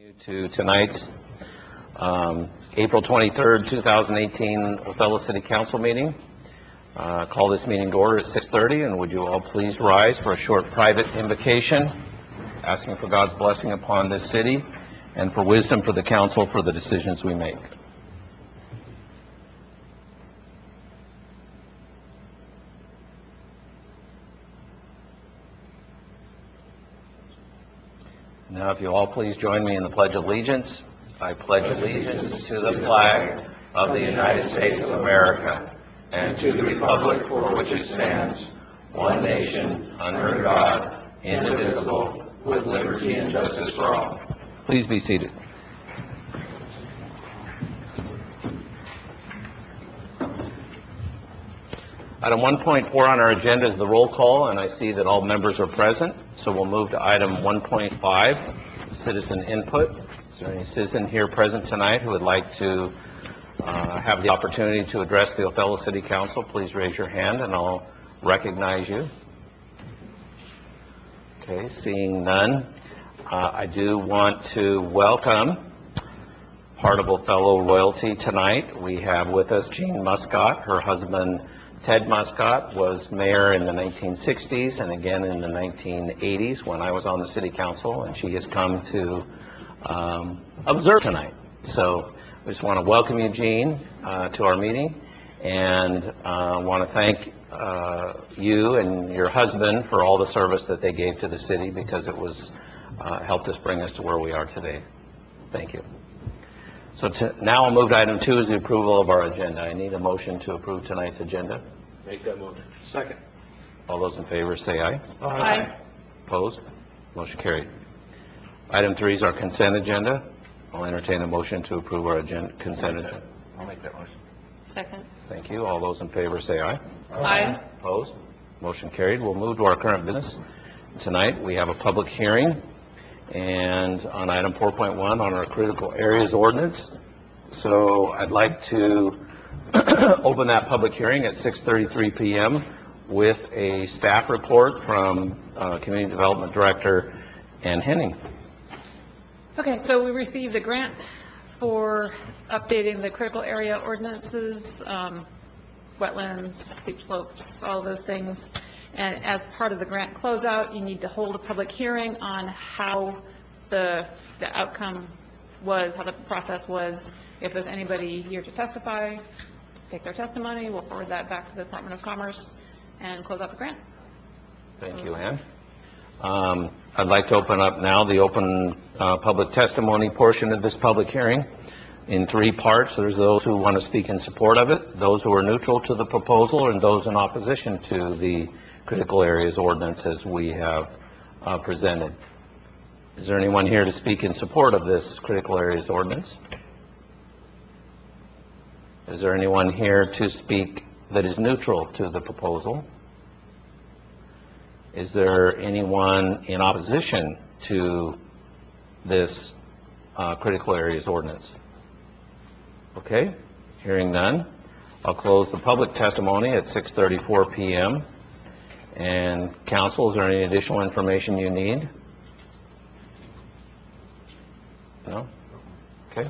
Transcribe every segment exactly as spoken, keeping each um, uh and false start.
To tonight's um, April twenty-third, two thousand eighteen Othello City Council meeting. Uh, call this meeting to order at six thirty, and would you all please rise for a short private invocation, asking for God's blessing upon this city and for wisdom for the council for the decisions we make. Now, if you all please join me in the Pledge of Allegiance. I pledge allegiance to the flag of the United States of America and to the republic for which it stands, one nation, under God, indivisible, with liberty and justice for all. Please be seated. Item one point four on our agenda is the roll call, and I see that all members are present, so we'll move to item one point five, citizen input. Is there any citizen here present tonight who would like to uh, have the opportunity to address the Othello City Council? Please raise your hand and I'll recognize you. Okay, seeing none, uh, I do want to welcome part of Othello royalty tonight. We have with us Jean Muscat. Her husband Ted Muscat was mayor in the nineteen sixties and again in the nineteen eighties when I was on the city council, and she has come to um, observe tonight. So I just want to welcome you, Jean, uh, to our meeting, and uh, want to thank uh, you and your husband for all the service that they gave to the city, because it was uh, helped us bring us to where we are today. Thank you. So to, now I'll move to item two, is the approval of our agenda. I need a motion to approve tonight's agenda. Make that motion. Second. All those in favor say aye. Aye. Aye. Opposed? Motion carried. Item three is our consent agenda. I'll entertain a motion to approve our agenda, consent agenda. I'll make that motion. Second. Thank you. All those in favor say aye. Aye. Opposed? Motion carried. We'll move to our current business. Tonight we have a public hearing and on item four point one on our critical areas ordinance. So I'd like to open that public hearing at six thirty-three p m with a staff report from uh, Community Development Director Ann Henning. Okay, so we received a grant for updating the critical area ordinances, um, wetlands, steep slopes, all those things. And as part of the grant closeout, you need to hold a public hearing on how the, the outcome was, how the process was. If there's anybody here to testify, take their testimony. We'll forward that back to the Department of Commerce and close out the grant. Thank you, Ann. Um, I'd like to open up now the open uh, public testimony portion of this public hearing in three parts. There's those who want to speak in support of it, those who are neutral to the proposal, and those in opposition to the critical areas ordinance as we have uh, presented. Is there anyone here to speak in support of this critical areas ordinance? Is there anyone here to speak that is neutral to the proposal? Is there anyone in opposition to this uh, critical areas ordinance? Okay, hearing none, I'll close the public testimony at six thirty-four p m And council, is there any additional information you need? No? Okay.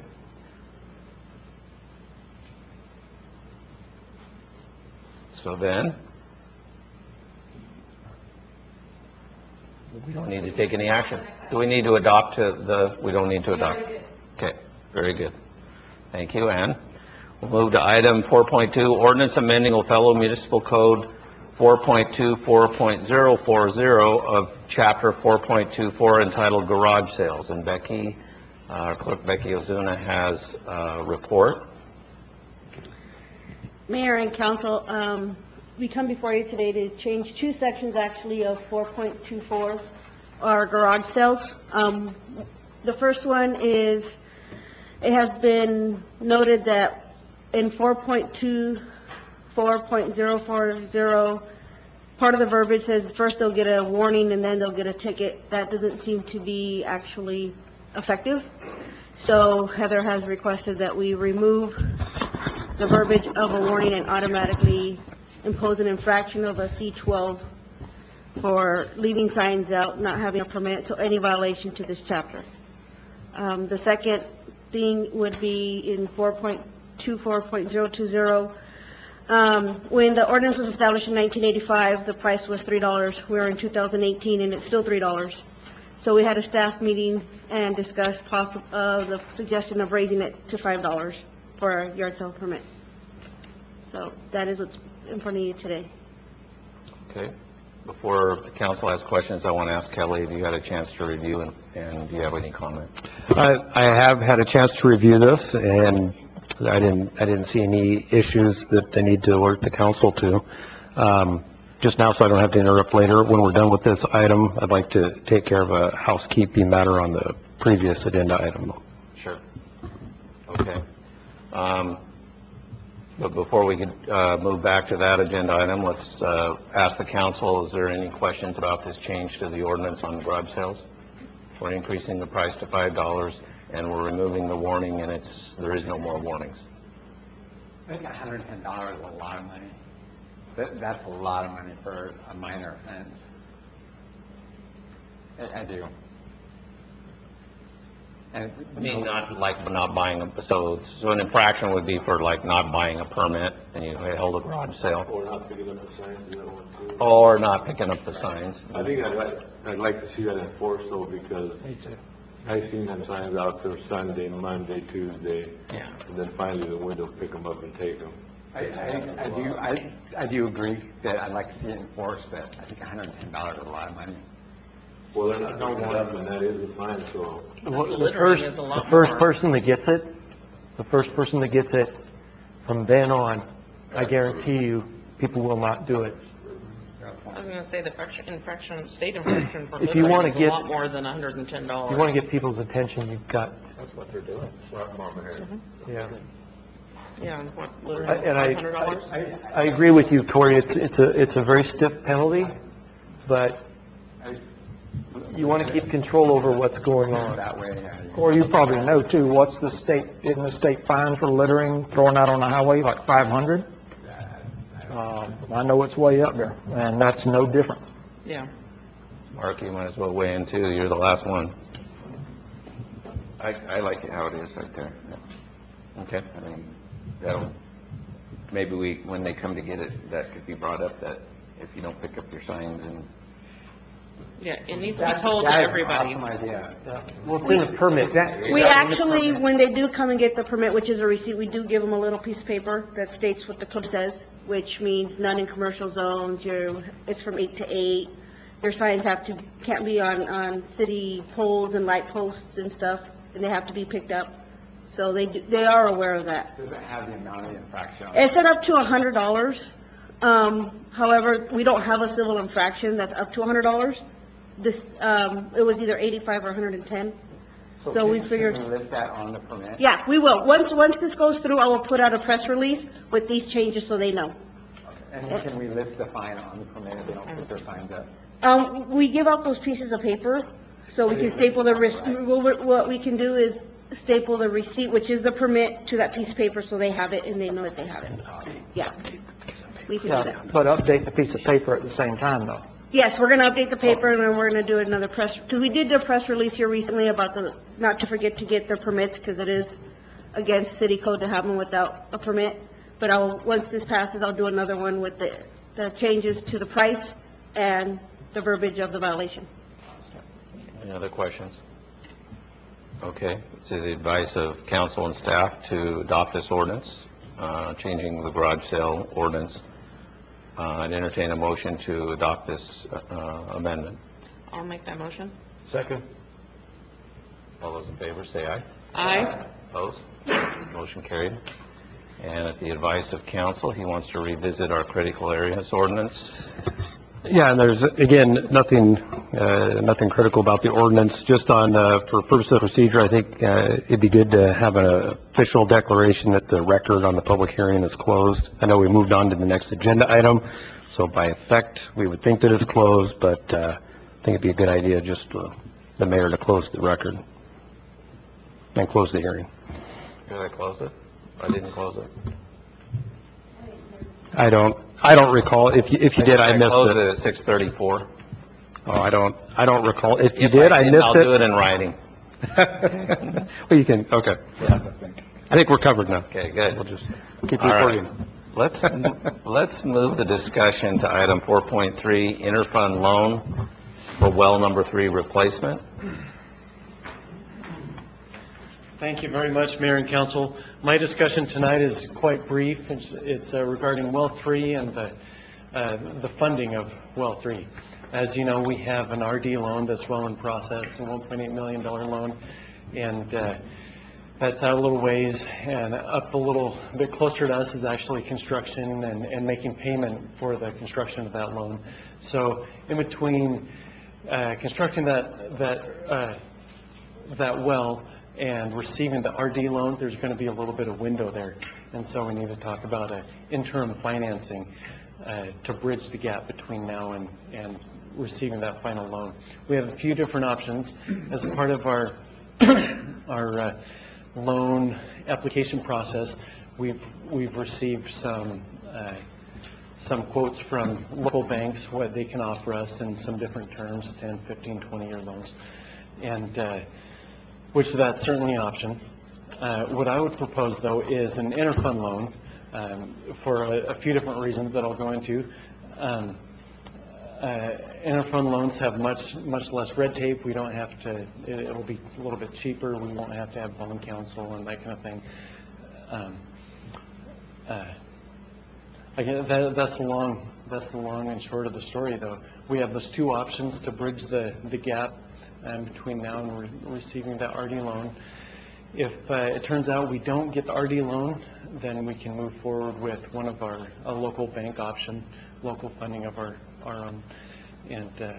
So then, we don't need to take any action. Do we need to adopt to the, we don't need to adopt? Okay, very good. Thank you, Ann. We'll move to item four point two, ordinance amending Othello Municipal Code four point two four point zero four zero of chapter four point two four entitled Garage Sales. And Becky, uh, our clerk Becky Ozuna has a report. Mayor and council, um, we come before you today to change two sections actually of four point two four, our garage sales. Um, the first one is, it has been noted that in four point two four point zero four zero, part of the verbiage says first they'll get a warning and then they'll get a ticket. That doesn't seem to be actually effective. So Heather has requested that we remove the verbiage of a warning and automatically impose an infraction of a C twelve for leaving signs out, not having a permit, so any violation to this chapter. Um, The second thing would be in four point two four point zero two zero. Um, When the ordinance was established in nineteen eighty-five, the price was three dollars. We're in two thousand eighteen, and it's still three dollars. So we had a staff meeting and discussed possi uh, the suggestion of raising it to five dollars for a yard sale permit. So that is what's in front of you today. Okay. Before the council has questions, I want to ask Kelly if you had a chance to review and, and do you have any comment? I, I have had a chance to review this, and I didn't, I didn't see any issues that I need to alert the council to. Um, just now, so I don't have to interrupt later, when we're done with this item, I'd like to take care of a housekeeping matter on the previous agenda item. Sure. Okay. Um, But before we could uh, move back to that agenda item, let's uh, ask the council, is there any questions about this change to the ordinance on garage sales? We're increasing the price to five dollars, and we're removing the warning, and it's, there is no more warnings. I think one hundred ten dollars is a lot of money. That, that's a lot of money for a minor offense. I, I do. And it's, I mean, not like not buying, a so, so an infraction would be for like not buying a permit, and you held a garage sale, Or not picking up the signs, is that one too? or not picking up the signs. I think I'd like, I'd like to see that enforced though, because I've seen them signs out there Sunday, Monday, Tuesday, Yeah. and then finally the window pick them up and take them. I, I, I do, I, I do agree that I'd like to see it enforced, but I think one hundred ten dollars is a lot of money. Well, they're not picking it up, and that is a fine, so. The first, the first person that gets it, the first person that gets it, from then on, I guarantee you, people will not do it. I was gonna say the infraction- infraction, state infraction for If you wanna littering is a get- lot more than one hundred and ten dollars. If you want to get people's attention, you've got, That's what they're doing. Slap them on the head. yeah. Yeah, and what, I- littering is And five hundred I, dollars? I, I agree with you, Corey, it's, it's a, it's a very stiff penalty, but you want to keep control over what's going on. That way, uh, Or you probably know too, what's the state, isn't the state fine for littering, throwing out on the highway, like five hundred? Um, I know it's way up there, and that's no different. Yeah. Mark, you might as well weigh in too, you're the last one. I, I like it how it is right there. Okay. I mean, that'll, maybe we, when they come to get it, that could be brought up, that if you don't pick up your signs and, Yeah, it needs to be that- told to that is an everybody. Awesome idea. Well, it's in the permit. We actually, when they do come and get the permit, which is a receipt, we do give them a little piece of paper that states what the code says, which means none in commercial zones, your, it's from eight to eight. Your signs have to, can't be on, on city poles and light posts and stuff, and they have to be picked up. So they, do- they are aware of that. Does it have the amount of infraction on it? It's set up to a hundred dollars. Um, however, we don't have a civil infraction that's up to a hundred dollars. This, um, it was either eighty-five or a hundred and ten. So we can- figured, Can we list that on the permit? yeah, we will. Once, once this goes through, I will put out a press release with these changes so they know. And then can we list the fine on the permit if they don't put their signs up? Um, we give out those pieces of paper, so we can staple the, rec- what what we can do is staple the receipt, which is the permit, to that piece of paper, so they have it and they know that they have it. Yeah. We can do Yeah, that. but update the piece of paper at the same time though. Yes, we're gonna update the paper, and then we're gonna do another press, because we did do a press release here recently about the, not to forget to get their permits, because it is against city code to have them without a permit. But I'll, once this passes, I'll do another one with the, the changes to the price and the verbiage of the violation. Any other questions? Okay, it's the advice of council and staff to adopt this ordinance, uh, changing the garage sale ordinance. Uh, I'd entertain a motion to adopt this uh, amendment. I'll make that motion. Second. All those in favor, say aye. Aye. Opposed? Motion carried. And at the advice of council, he wants to revisit our critical areas ordinance. Yeah, and there's, again, nothing, uh, nothing critical about the ordinance, just on, uh, for purpose of procedure, I think, uh, it'd be good to have an official declaration that the record on the public hearing is closed. I know we moved on to the next agenda item, so by effect, we would think that it's closed, but, uh, I think it'd be a good idea just for the mayor to close the record and close the hearing. Did I close it? I didn't close it. I don't, I don't recall, if you, if you did, I missed closed it. it at six thirty-four. Oh, I don't, I don't recall, if you If did, I didn't, missed I'll do it it. in writing. Well, you can, okay. I think we're covered now. Okay, good. We'll just keep All right. recording. Let's, let's move the discussion to item four point three, interfund loan for well number three replacement. Thank you very much, Mayor and Council. My discussion tonight is quite brief. It's, it's uh, regarding Well three and the, uh, the funding of Well three. As you know, we have an R D loan that's well in process, a one point eight million dollars loan, and uh, that's out a little ways, and up a little bit closer to us is actually construction and, and making payment for the construction of that loan. So in between uh, constructing that, that, uh, that well and receiving the R D loan, there's going to be a little bit of window there. And so we need to talk about an interim financing uh, to bridge the gap between now and, and receiving that final loan. We have a few different options. As part of our, our uh, loan application process, we've, we've received some, uh, some quotes from local banks, what they can offer us in some different terms, ten, fifteen, twenty year loans. And uh, which that's certainly an option. Uh, what I would propose, though, is an interfund loan um, for a, a few different reasons that I'll go into. Um, uh, interfund loans have much, much less red tape. We don't have to, it, it'll be a little bit cheaper. We won't have to have bond counsel and that kind of thing. Um, uh, again, that, that's the long, that's the long and short of the story, though. We have those two options to bridge the, the gap Um, between now and re receiving that R D loan. If uh, it turns out we don't get the R D loan, then we can move forward with one of our a local bank option, local funding of our our own, and uh,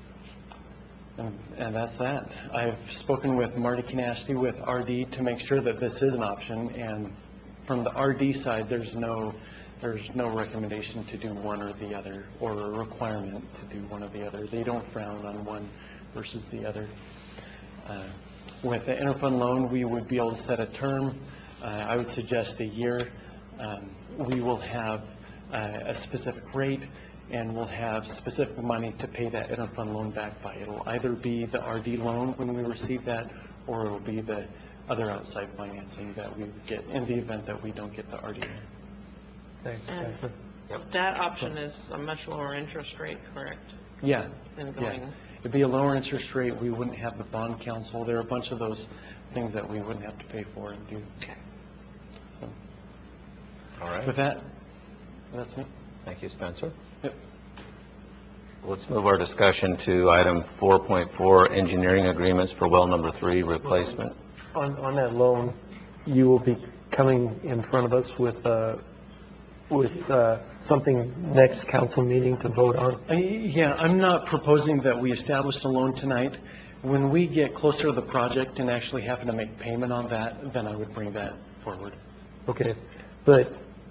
and, and that's that. I've spoken with Marty Canasti with R D to make sure that this is an option, and from the R D side, there's no there's no recommendation to do one or the other, or a requirement to do one or the other. They don't frown on one versus the other. Uh, with the interfund loan, we would be able to set a term. Uh, I would suggest a year. Um, we will have uh, a specific rate, and we'll have specific money to pay that interfund loan back by. It'll either be the R D loan when we receive that, or it'll be the other outside financing that we would get in the event that we don't get the R D loan. Thanks, And Spencer. that option is a much lower interest rate, correct? Yeah. Than Yeah. going, It'd be a lower interest rate. We wouldn't have the bond counsel. There are a bunch of those things that we wouldn't have to pay for and do. So All right. with that, that's me. Thank you, Spencer. Yep. Let's move our discussion to item four point four, engineering agreements for well number three replacement. On, on that loan, you will be coming in front of us with, uh, with uh, something next council meeting to vote on? Uh, Yeah, I'm not proposing that we establish a loan tonight. When we get closer to the project and actually having to make payment on that, then I would bring that forward. Okay, but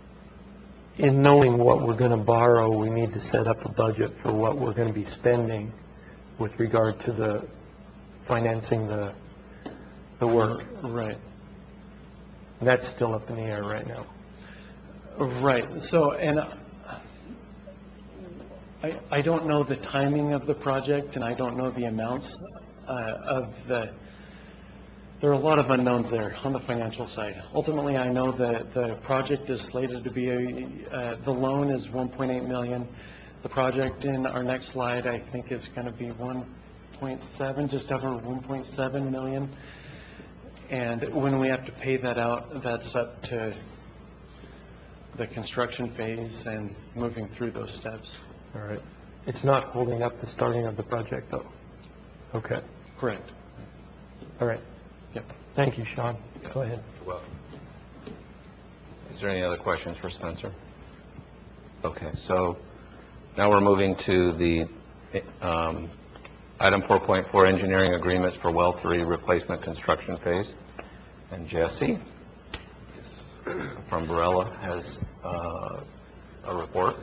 in knowing what we're going to borrow, we need to set up a budget for what we're going to be spending with regard to the financing the, the work. Right. And that's still up in the air right now. Right. So, and I, I don't know the timing of the project, and I don't know the amounts uh, of the, there are a lot of unknowns there on the financial side. Ultimately, I know that the project is slated to be, a, uh, the loan is one point eight million. The project in our next slide, I think, is going to be one point seven, just over one point seven million. And when we have to pay that out, that's up to the construction phase and moving through those steps. All right. It's not holding up the starting of the project, though? Okay. Correct. All right. Yep. Thank you, Sean. Go ahead. You're welcome. Is there any other questions for Spencer? Okay, so now we're moving to the um, item four point four, engineering agreements for well three replacement construction phase. And Jesse from Barella has uh, a report.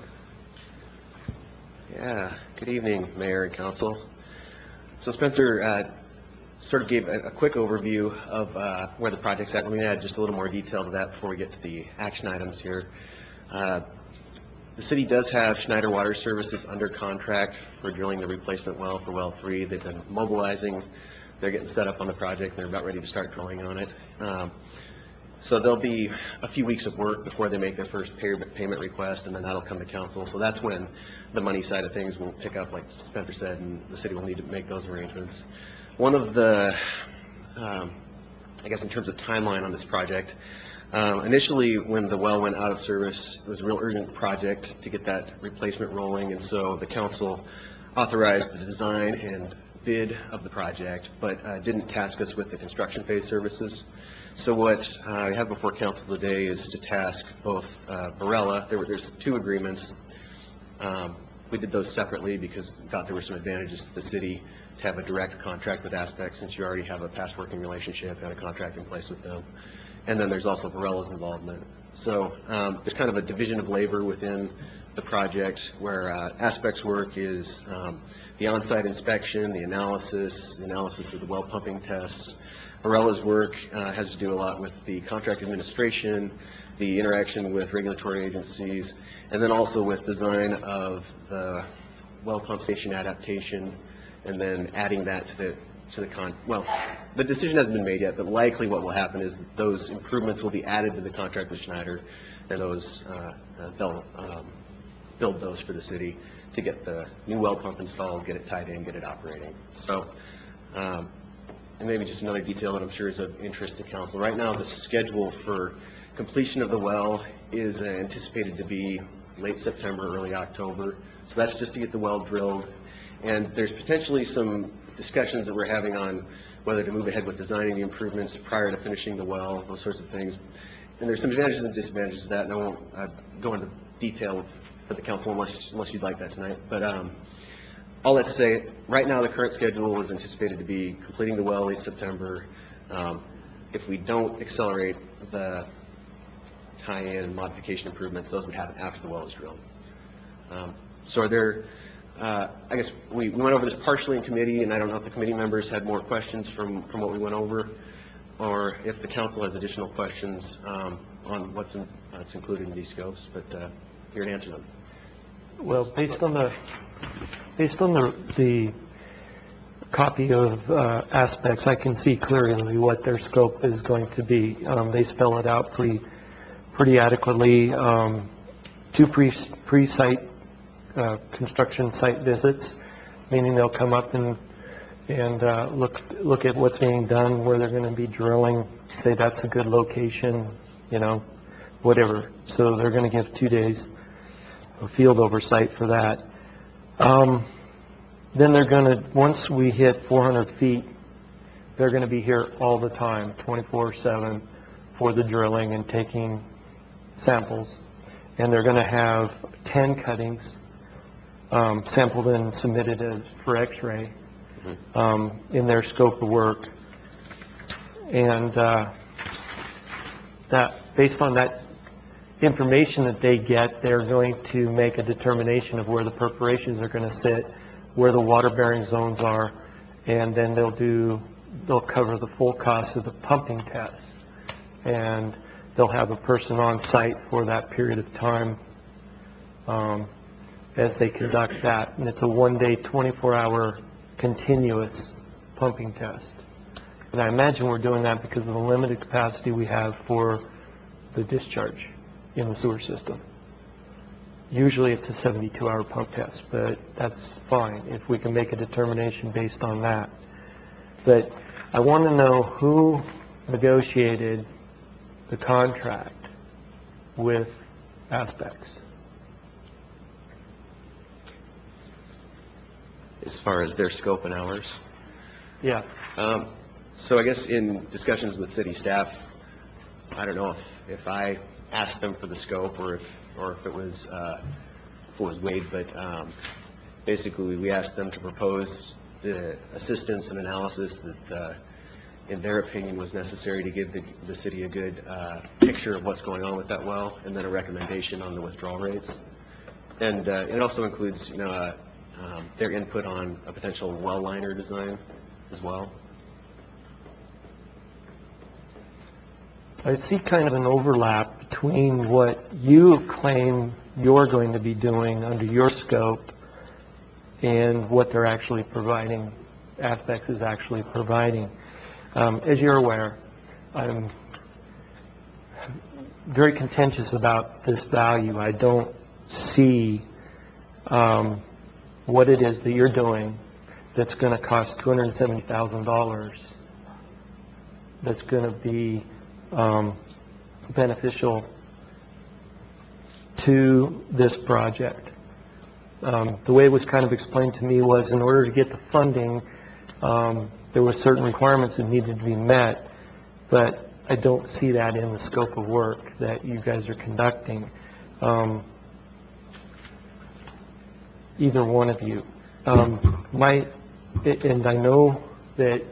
Yeah, good evening, Mayor and Council. So Spencer uh, sort of gave a, a quick overview of uh, where the project's at. Let me add just a little more detail to that before we get to the action items here. Uh, the city does have Schneider Water Services under contract for drilling the replacement well for well three. They've been mobilizing they're getting set up on the project, they're about ready to start drilling on it. Um, So there'll be a few weeks of work before they make their first pay- payment request, and then that'll come to council. So that's when the money side of things will pick up, like Spencer said, and the city will need to make those arrangements. One of the, um, I guess in terms of timeline on this project, um, initially when the well went out of service, it was a real urgent project to get that replacement rolling, and so the council authorized the design and bid of the project, but uh, didn't task us with the construction phase services. So what uh, I have before council today is to task both uh, Barella. There were, there's two agreements. Um, we did those separately because we thought there were some advantages to the city to have a direct contract with Aspect, since you already have a past working relationship and a contract in place with them. And then there's also Barella's involvement. So um, there's kind of a division of labor within the project where uh, Aspect's work is um, the on-site inspection, the analysis, the analysis of the well pumping tests. Barella's work uh, has to do a lot with the contract administration, the interaction with regulatory agencies, and then also with design of the well pump station adaptation, and then adding that to the to the con. Well, the decision hasn't been made yet, but likely what will happen is that those improvements will be added to the contract with Schneider, and those uh, uh, they'll um, build those for the city to get the new well pump installed, get it tied in, get it operating. So. Um, And maybe just another detail that I'm sure is of interest to council. Right now, the schedule for completion of the well is uh, anticipated to be late September, early October. So that's just to get the well drilled. And there's potentially some discussions that we're having on whether to move ahead with designing the improvements prior to finishing the well, those sorts of things. And there's some advantages and disadvantages to that, and I won't uh, go into detail for the council unless, unless you'd like that tonight. But um, all that to say, right now the current schedule is anticipated to be completing the well late September. Um, if we don't accelerate the tie-in and modification improvements, those would happen after the well is drilled. Um, so are there, uh, I guess we, we went over this partially in committee, and I don't know if the committee members had more questions from, from what we went over, or if the council has additional questions um, on what's, in, what's included in these scopes, but uh, here to answer them. Well, based on the, based on the, the copy of uh, Aspects, I can see clearly what their scope is going to be. Um, They spell it out pretty, pretty adequately. Um, Two pre, pre-site, uh, construction site visits, meaning they'll come up and, and uh, look, look at what's being done, where they're going to be drilling, say that's a good location, you know, whatever. So they're going to give two days of field oversight for that. Um, then they're going to, once we hit four hundred feet, they're going to be here all the time, twenty-four seven, for the drilling and taking samples. And they're going to have ten cuttings um, sampled and submitted as for X-ray um, in their scope of work. And uh, that, based on that information that they get, they're going to make a determination of where the perforations are going to sit, where the water-bearing zones are, and then they'll do, they'll cover the full cost of the pumping tests. And they'll have a person on site for that period of time um, as they conduct that. And it's a one-day, twenty-four hour continuous pumping test. And I imagine we're doing that because of the limited capacity we have for the discharge in the sewer system. Usually it's a seventy-two hour pump test, but that's fine if we can make a determination based on that. But I want to know who negotiated the contract with Aspects. As far as their scope and hours? Yeah. Um, so I guess in discussions with city staff, I don't know if, if I asked them for the scope or if or if it was uh, if it was Wade, but um, basically we asked them to propose the assistance and analysis that uh, in their opinion was necessary to give the, the city a good uh, picture of what's going on with that well, and then a recommendation on the withdrawal rates. And uh, it also includes, you know, uh, um, their input on a potential well liner design as well. I see kind of an overlap between what you claim you're going to be doing under your scope and what they're actually providing Aspects is actually providing. Um, As you're aware, I'm very contentious about this value. I don't see um, what it is that you're doing that's going to cost two hundred seventy thousand dollars that's going to be um, beneficial to this project. Um, the way it was kind of explained to me was, in order to get the funding, um, there were certain requirements that needed to be met, but I don't see that in the scope of work that you guys are conducting. Um, either one of you. Um, my, and I know that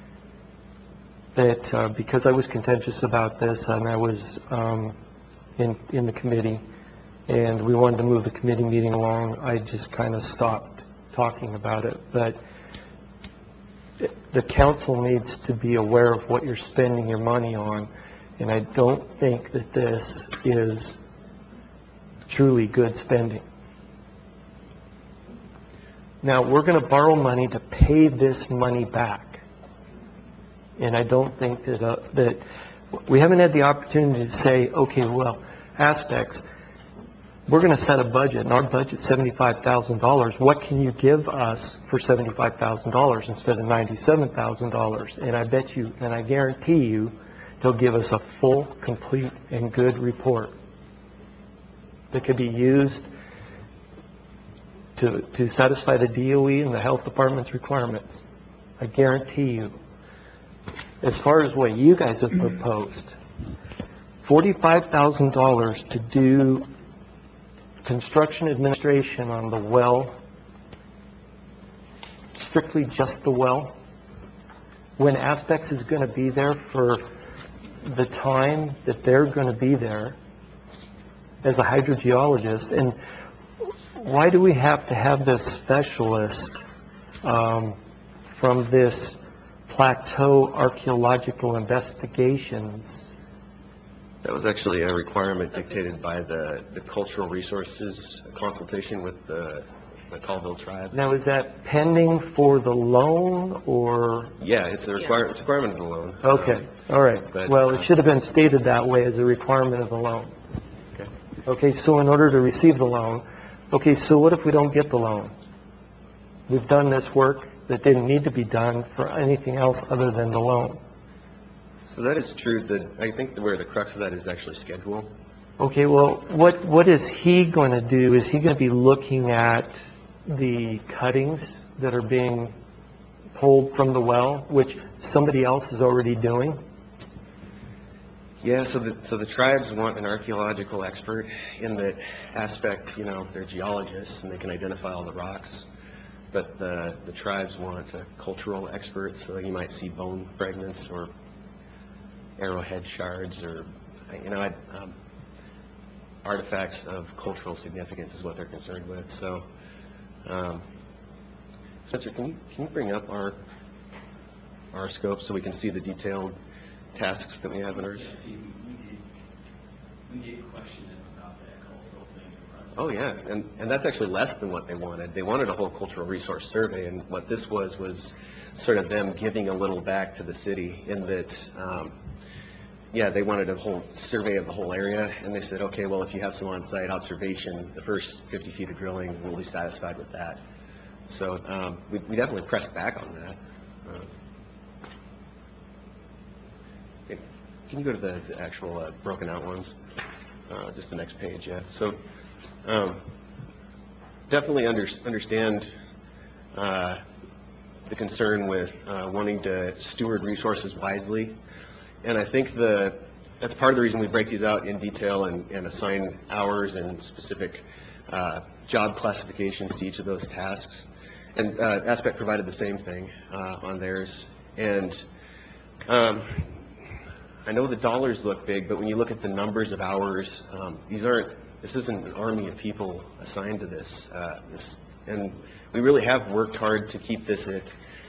that uh, because I was contentious about this, and I was um, in in the committee, and we wanted to move the committee meeting along, I just kind of stopped talking about it. But the council needs to be aware of what you're spending your money on, and I don't think that this is truly good spending. Now, we're going to borrow money to pay this money back, and I don't think that uh, that we haven't had the opportunity to say, okay, well, Aspects, we're going to set a budget, and our budget's seventy-five thousand dollars. What can you give us for seventy-five thousand dollars instead of ninety-seven thousand dollars? And I bet you, and I guarantee you, they'll give us a full, complete, and good report that could be used to, to satisfy the D O E and the health department's requirements. I guarantee you. As far as what you guys have proposed, forty-five thousand dollars to do construction administration on the well, strictly just the well, when Aspects is going to be there for the time that they're going to be there as a hydrogeologist. And why do we have to have this specialist um, from this Plateau Archaeological Investigations? That was actually a requirement dictated by the, the cultural resources consultation with the, the Colville tribe. Now, is that pending for the loan, or? Yeah, it's a requirement, it's a requirement of the loan. Okay, Um, all right. but, Well, uh, it should have been stated that way as a requirement of the loan. Okay. Okay, so in order to receive the loan, okay, so what if we don't get the loan? We've done this work that didn't need to be done for anything else other than the loan. So that is true. That I think that where the crux of that is actually schedule. Okay, well, what, what is he going to do? Is he going to be looking at the cuttings that are being pulled from the well, which somebody else is already doing? Yeah, so the, so the tribes want an archaeological expert in that aspect. You know, they're geologists and they can identify all the rocks. But the, the tribes want a cultural expert, so you might see bone fragments or arrowhead shards, or, you know, um, artifacts of cultural significance is what they're concerned with. So, um, Spencer, can you, can you bring up our, our scope so we can see the detailed tasks that we have in ours? We did question them about that cultural thing. Oh, yeah, and, and that's actually less than what they wanted. They wanted a whole cultural resource survey, and what this was was sort of them giving a little back to the city in that, um, yeah, they wanted a whole survey of the whole area, and they said, okay, well, if you have some on-site observation, the first fifty feet of drilling, we'll be satisfied with that. So um, we, we definitely pressed back on that. Uh, okay. Can you go to the, the actual uh, broken out ones? Uh, just the next page, yeah. So um, definitely under, understand uh, the concern with uh, wanting to steward resources wisely. And I think the, that's part of the reason we break these out in detail and, and assign hours and specific uh, job classifications to each of those tasks. And uh, Aspect provided the same thing uh, on theirs. And um, I know the dollars look big, but when you look at the numbers of hours, um, these aren't, this isn't an army of people assigned to this. Uh, this. And we really have worked hard to keep this at,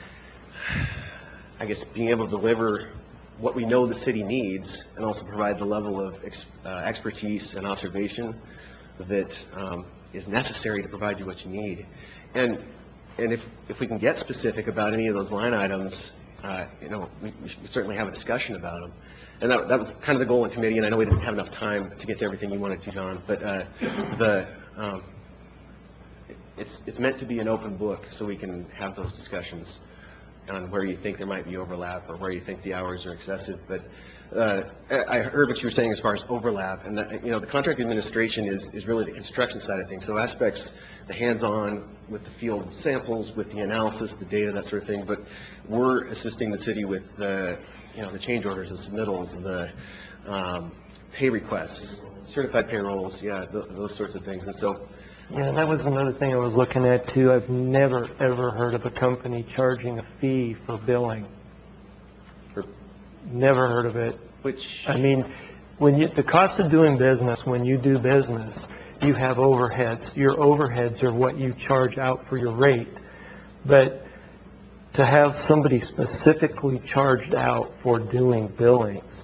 I guess, being able to deliver what we know the city needs, and also provide the level of ex, uh, expertise and observation that um, is necessary to provide you what you need. And and if, if we can get specific about any of those line items, uh, you know, we, we should certainly have a discussion about them. And that, that was kind of the goal in committee, and I know we didn't have enough time to get to everything you wanted to, John, but uh, the, um, it's, it's meant to be an open book, so we can have those discussions on where you think there might be overlap or where you think the hours are excessive. But uh, I I heard what you were saying as far as overlap, and that, you know, the contract administration is, is really the construction side of things. So aspects, the hands-on with the field samples, with the analysis, the data, that sort of thing. But we're assisting the city with the, you know, the change orders, the submittals, the um, pay requests, certified payrolls, yeah, th those sorts of things. And so, Yeah, and that was another thing I was looking at too. I've never, ever heard of a company charging a fee for billing. For- Never heard of it. which, I mean, when you, the cost of doing business, when you do business, you have overheads. Your overheads are what you charge out for your rate. But to have somebody specifically charged out for doing billings,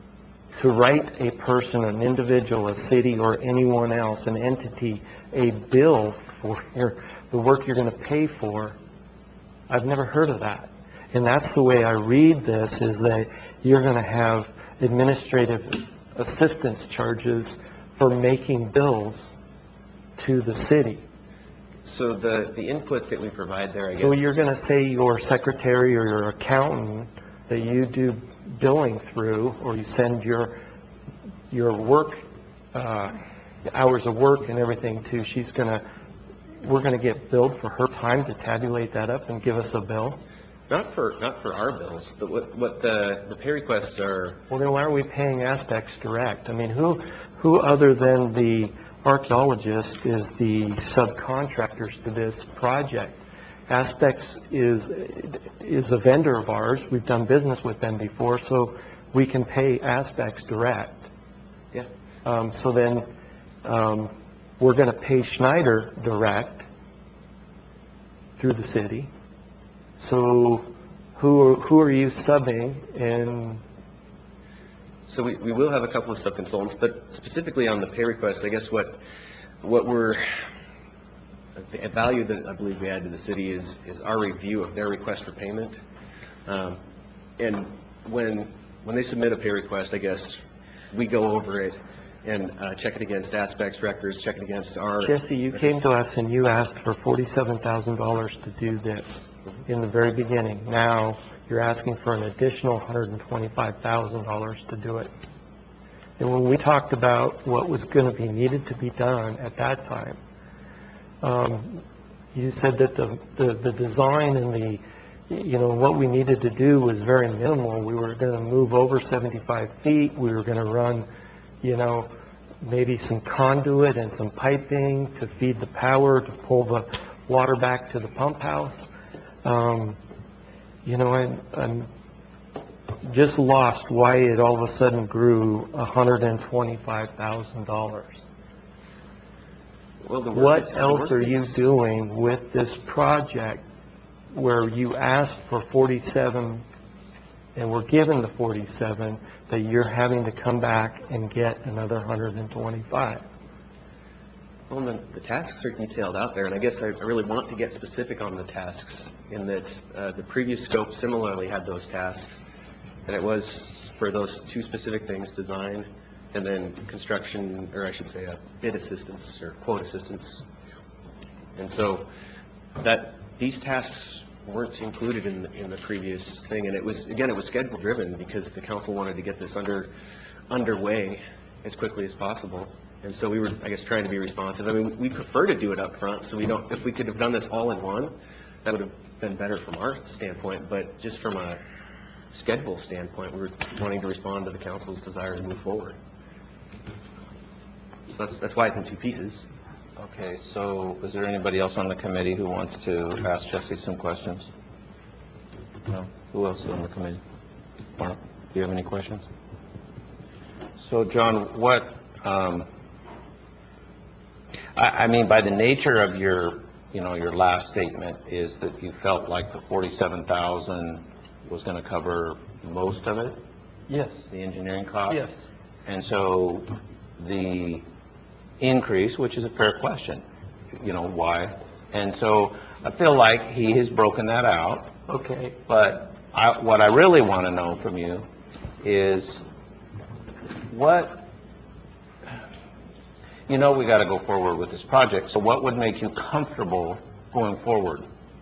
to write a person, an individual, a city, or anyone else, an entity, a bill for your, the work you're going to pay for, I've never heard of that. And that's the way I read this, is that you're going to have administrative assistance charges for making bills to the city. so the, the input that we provide there, I guess. So you're going to say your secretary or your accountant that you do billing through, or you send your, your work, uh, hours of work and everything to, she's going to, we're going to get billed for her time to tabulate that up and give us a bill? Not for, not for our bills, but what, what the, the pay requests are, Well, then why are we paying Aspects direct? I mean, who, who other than the archaeologist is the subcontractors to this project? Aspects is, is a vendor of ours. We've done business with them before, so we can pay Aspects direct. yeah. Um, so then, um, we're going to pay Schneider direct through the city. So who, who are you subbing? And So we, we will have a couple of sub-consultants, but specifically on the pay request, I guess what, what we're, the value that I believe we add to the city is, is our review of their request for payment. Um, and when, when they submit a pay request, I guess, we go over it and uh, check it against Aspects records, check it against our... Jesse, you came to us and you asked for forty-seven thousand dollars to do this in the very beginning. Now, you're asking for an additional one hundred twenty-five thousand dollars to do it. And when we talked about what was going to be needed to be done at that time, um, you said that the, the, the design and the, you know, what we needed to do was very minimal. We were going to move over seventy-five feet. We were going to run, you know, maybe some conduit and some piping to feed the power, to pull the water back to the pump house. Um, you know, I'm, I'm just lost why it all of a sudden grew one hundred twenty-five thousand dollars. Well, the work What is- the else work are you is- doing with this project where you asked for forty-seven and were given the forty-seven, that you're having to come back and get another one hundred twenty-five? Well, the, the tasks are detailed out there, and I guess I I really want to get specific on the tasks, in that uh, the previous scope similarly had those tasks, and it was for those two specific things, design, and then construction, or I should say, uh, bid assistance, or quote assistance. And so, that, these tasks weren't included in, the- in the previous thing, and it was, again, it was schedule driven, because the council wanted to get this under, underway as quickly as possible. And so we were, I guess, trying to be responsive. I mean, we prefer to do it up front, so we don't, if we could have done this all in one, that would have been better from our standpoint, but just from a schedule standpoint, we were wanting to respond to the council's desire to move forward. So that's, that's why it's in two pieces. Okay, so is there anybody else on the committee who wants to ask Jesse some questions? No? Who else is on the committee? Mark, do you have any questions? So, John, what, um, I, I mean, by the nature of your, you know, your last statement is that you felt like the forty-seven thousand was going to cover most of it, Yes, the engineering cost? yes. And so the increase, which is a fair question, you know, why? And so I feel like he has broken that out, Okay. but I, what I really want to know from you is what, you know, we got to go forward with this project, so what would make you comfortable going forward?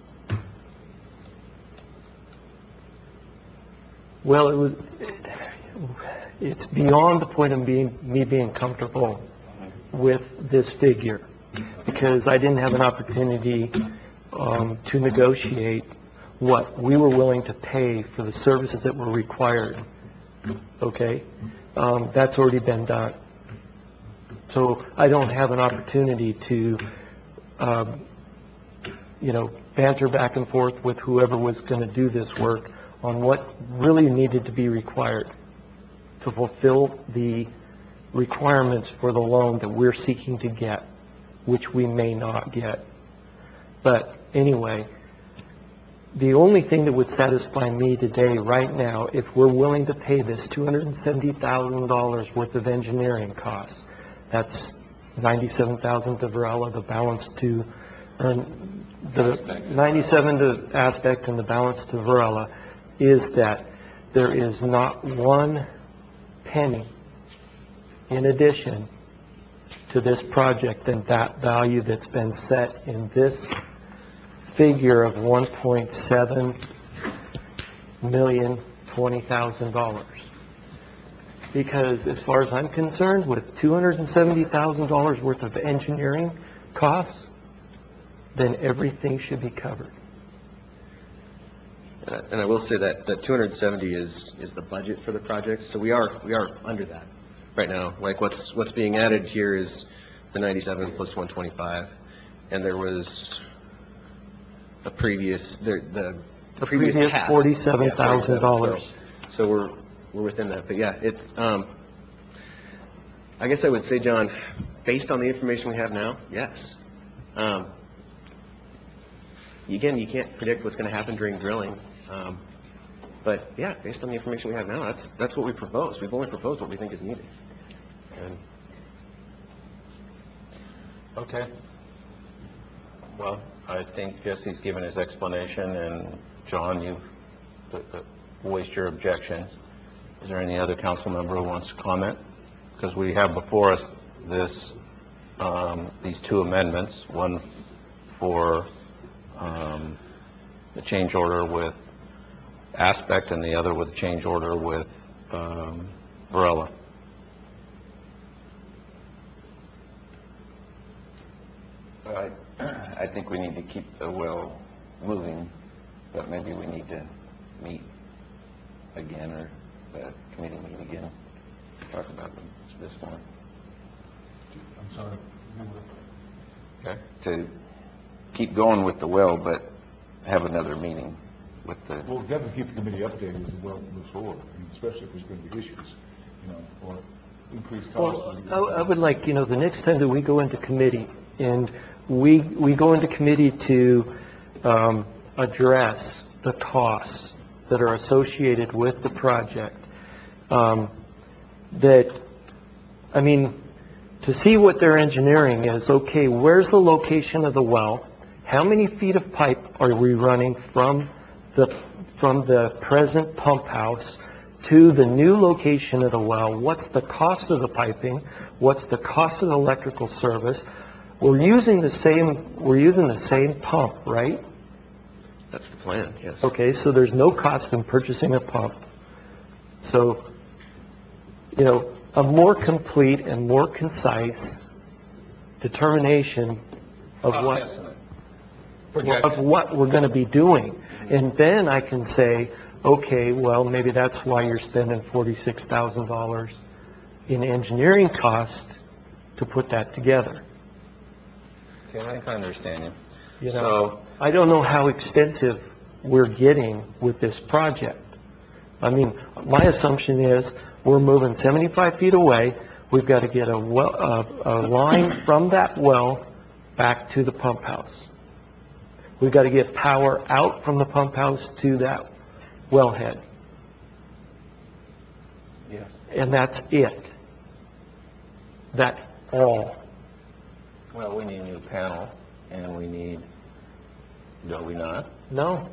Well, it was, it's beyond the point of being, me being comfortable with this figure, because I didn't have an opportunity um, to negotiate what we were willing to pay for the services that were required. Okay? Um, That's already been done. So I don't have an opportunity to, um, you know, banter back and forth with whoever was going to do this work on what really needed to be required to fulfill the requirements for the loan that we're seeking to get, which we may not get. But anyway, the only thing that would satisfy me today, right now, if we're willing to pay this two hundred seventy thousand dollars worth of engineering costs, that's ninety-seven thousand to Varela, the balance to, or the ninety-seven to Aspect and the balance to Varela, is that there is not one penny in addition to this project than that value that's been set in this figure of one point seven million twenty thousand dollars. Because as far as I'm concerned, with two hundred seventy thousand dollars worth of engineering costs, then everything should be covered. Uh, And I will say that, that two hundred seventy is, is the budget for the project, so we are, we are under that right now. Like, what's, what's being added here is the ninety-seven plus one twenty-five, and there was a previous, the, the The previous previous task. forty-seven thousand Yeah, dollars. so- So we're, we're within that, but yeah, it's, um, I guess I would say, John, based on the information we have now, yes. Um, Again, you can't predict what's going to happen during drilling. Um, But yeah, based on the information we have now, that's, that's what we propose. We've only proposed what we think is needed. And Okay. Well, I think Jesse's given his explanation, and John, you've uh, uh, voiced your objections. Is there any other council member who wants to comment? Because we have before us this, um, these two amendments, one for um, the change order with Aspect and the other with the change order with um, Varela. Well, I, I think we need to keep the well moving, but maybe we need to meet again, or the committee meet again, to talk about this one. I'm sorry. Okay. To keep going with the well, but have another meeting with the, Well, definitely keep the committee updated as the well moves forward, I mean, especially if there's going to be issues, you know, or increased costs. Well, I I would like, you know, the next time that we go into committee, and we, we go into committee to um, address the costs that are associated with the project, um, that, I mean, to see what their engineering is, okay, where's the location of the well? How many feet of pipe are we running from the, from the present pump house to the new location of the well? What's the cost of the piping? What's the cost of the electrical service? We're using the same, we're using the same pump, right? that's the plan, yes. Okay, so there's no cost in purchasing a pump. So, you know, a more complete and more concise determination of Cost what, estimate. of Projection. what we're going to be doing. And then I can say, okay, well, maybe that's why you're spending forty-six thousand dollars in engineering cost to put that together. Okay, I think I understand you. You know, So, I don't know how extensive we're getting with this project. I mean, my assumption is we're moving seventy-five feet away. We've got to get a well, a, a line from that well back to the pump house. We've got to get power out from the pump house to that wellhead. yes. And that's it. That's all. Well, we need a new panel, and we need Do we not? No.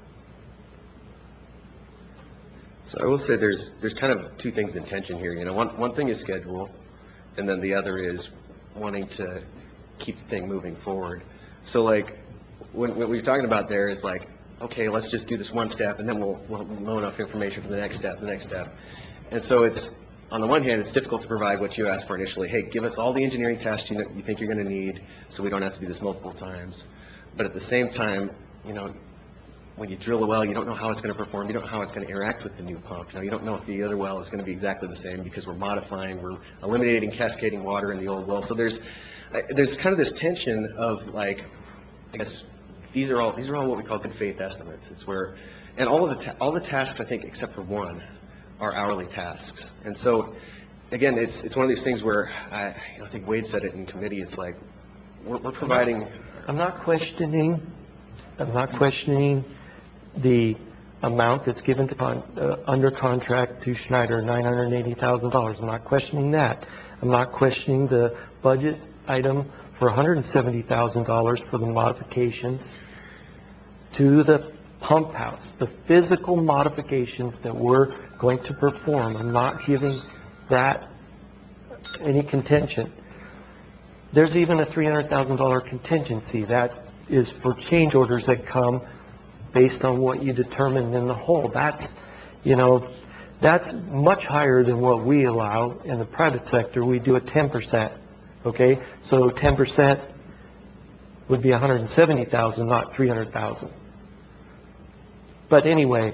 So I will say there's, there's kind of two things in tension here. You know, one, one thing is schedule, and then the other is wanting to keep the thing moving forward. So like, when, what we're talking about there is like, okay, let's just do this one step, and then we'll, we'll know enough information for the next step, the next step. And so it's, on the one hand, it's difficult to provide what you asked for initially. Hey, give us all the engineering tests you, know, you think you're going to need, so we don't have to do this multiple times. But at the same time, you know, when you drill a well, you don't know how it's going to perform. You don't know how it's going to interact with the new pump. You know, you don't know if the other well is going to be exactly the same because we're modifying, we're eliminating cascading water in the old well. So there's, uh, there's kind of this tension of like, I guess, these are all these are all what we call good faith estimates. It's where, and all of the ta all the tasks, I think, except for one, are hourly tasks. And so, again, it's it's one of these things where I, I think Wade said it in committee. It's like we're, we're providing. I'm not questioning. I'm not questioning the amount that's given to con, uh, under contract to Schneider, nine hundred eighty thousand dollars. I'm not questioning that. I'm not questioning the budget item for one hundred seventy thousand dollars for the modifications to the pump house, the physical modifications that we're going to perform. I'm not giving that any contention. There's even a three hundred thousand dollars contingency that is for change orders that come based on what you determine in the hole. That's, you know, that's much higher than what we allow in the private sector. We do a ten percent, okay? So ten percent would be one hundred seventy thousand, not three hundred thousand. But anyway,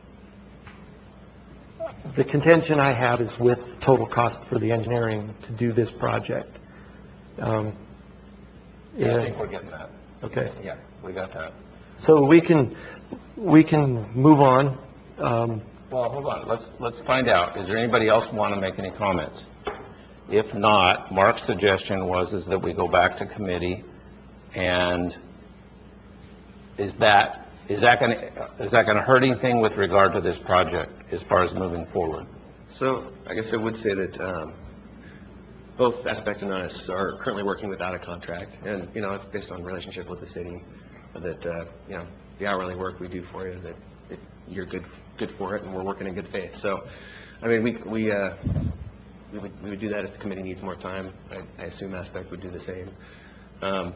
the contention I have is with total cost for the engineering to do this project. Um, Yeah, I think we're getting that. Okay. Yeah, we got that. So we can, we can move on. Um, Well, hold on, let's, let's find out. Is there anybody else want to make any comments? If not, Mark's suggestion was is that we go back to committee, and is that, is that going to, is that going to hurt anything with regard to this project as far as moving forward? So I guess I would say that um, both Aspect and us are currently working without a contract, and you know it's based on relationship with the city. That uh, you know the hourly work we do for you, that, that you're good good for it, and we're working in good faith. So, I mean, we we uh, we would we would do that if the committee needs more time. I, I assume Aspect would do the same. Um,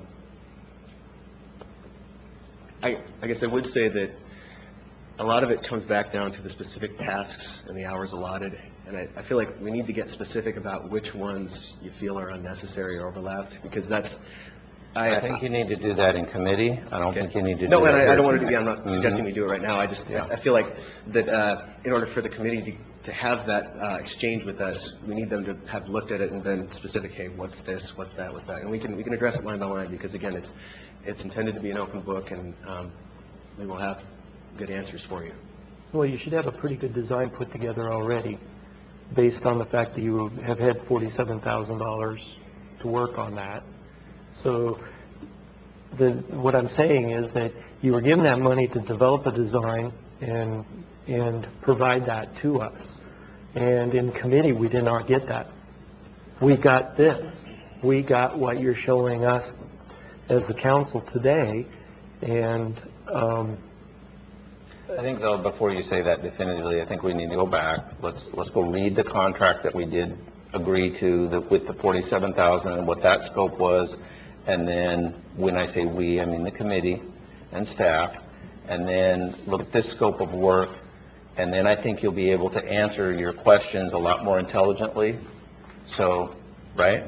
I I guess I would say that a lot of it comes back down to the specific tasks and the hours allotted, and I, I feel like we need to get specific about which ones you feel are unnecessary or overlapped, because that's. I, I think you need to do that in committee. I don't okay. think you need to do no, that. and I, I here don't want to do. tonight. Yeah, I'm not Mm-hmm. suggesting we do it right now. I just Yeah. I, I feel like that uh, in order for the committee to, to have that uh, exchange with us, we need them to have looked at it and been specific. Hey, what's this? What's that? What's that? And we can we can address it line by line, because again, it's it's intended to be an open book, and um, we will have good answers for you. Well, you should have a pretty good design put together already, based on the fact that you have had forty-seven thousand dollars to work on that. So the, what I'm saying is that you were given that money to develop a design and, and provide that to us. And in committee, we did not get that. We got this. We got what you're showing us as the council today, and um, I think, though, before you say that definitively, I think we need to go back. Let's, let's go read the contract that we did agree to the, with the forty-seven thousand and what that scope was. And then when I say we, I mean the committee and staff. And then look at this scope of work. And then I think you'll be able to answer your questions a lot more intelligently. So, right?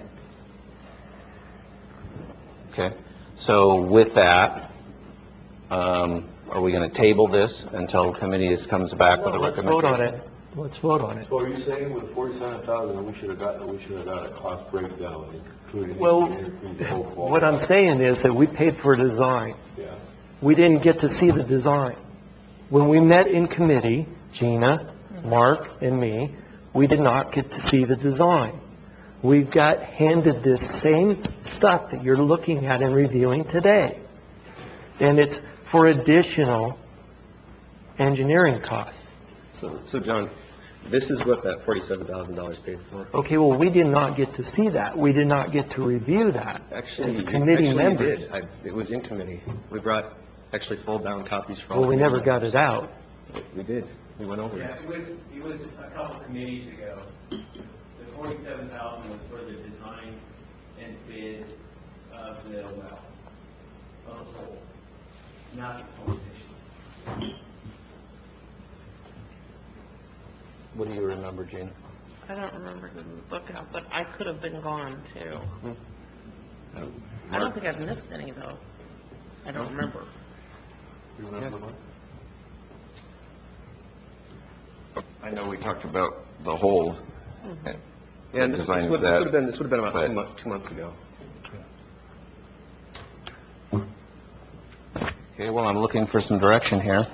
Okay. So with that, um, are we going to table this until committee is, comes back with a let's recommendation? vote on it. Let's vote on it. So are you saying with forty-seven thousand, we should have got, we should have got a cost breakdown, including Well, engineering fees, whole quality? what I'm saying is that we paid for a design. Yeah. We didn't get to see the design. When we met in committee, Gina, Mark, and me, we did not get to see the design. We got handed this same stuff that you're looking at and reviewing today. And it's for additional engineering costs. So, so John, this is what that forty-seven thousand dollars paid for. Okay, well, we did not get to see that. We did not get to review that Actually, as you- committee actually you members. did. I, it was in committee. We brought actually fold-down copies for all. Well, we the never members. got it out. We did. We went over Yeah, it. it was, it was a couple committees ago. The forty-seven thousand was for the design and bid of the well, of the pole, not the pump station. What do you remember, Gene? I don't remember the book out, but I could have been gone too. Uh, I don't think I've missed any though. I don't remember. You remember, Mark? I know we talked about the whole. Yeah, and this, this design would, of this that, would have been, this would have been about but- two months, two months ago. Okay, well, I'm looking for some direction here.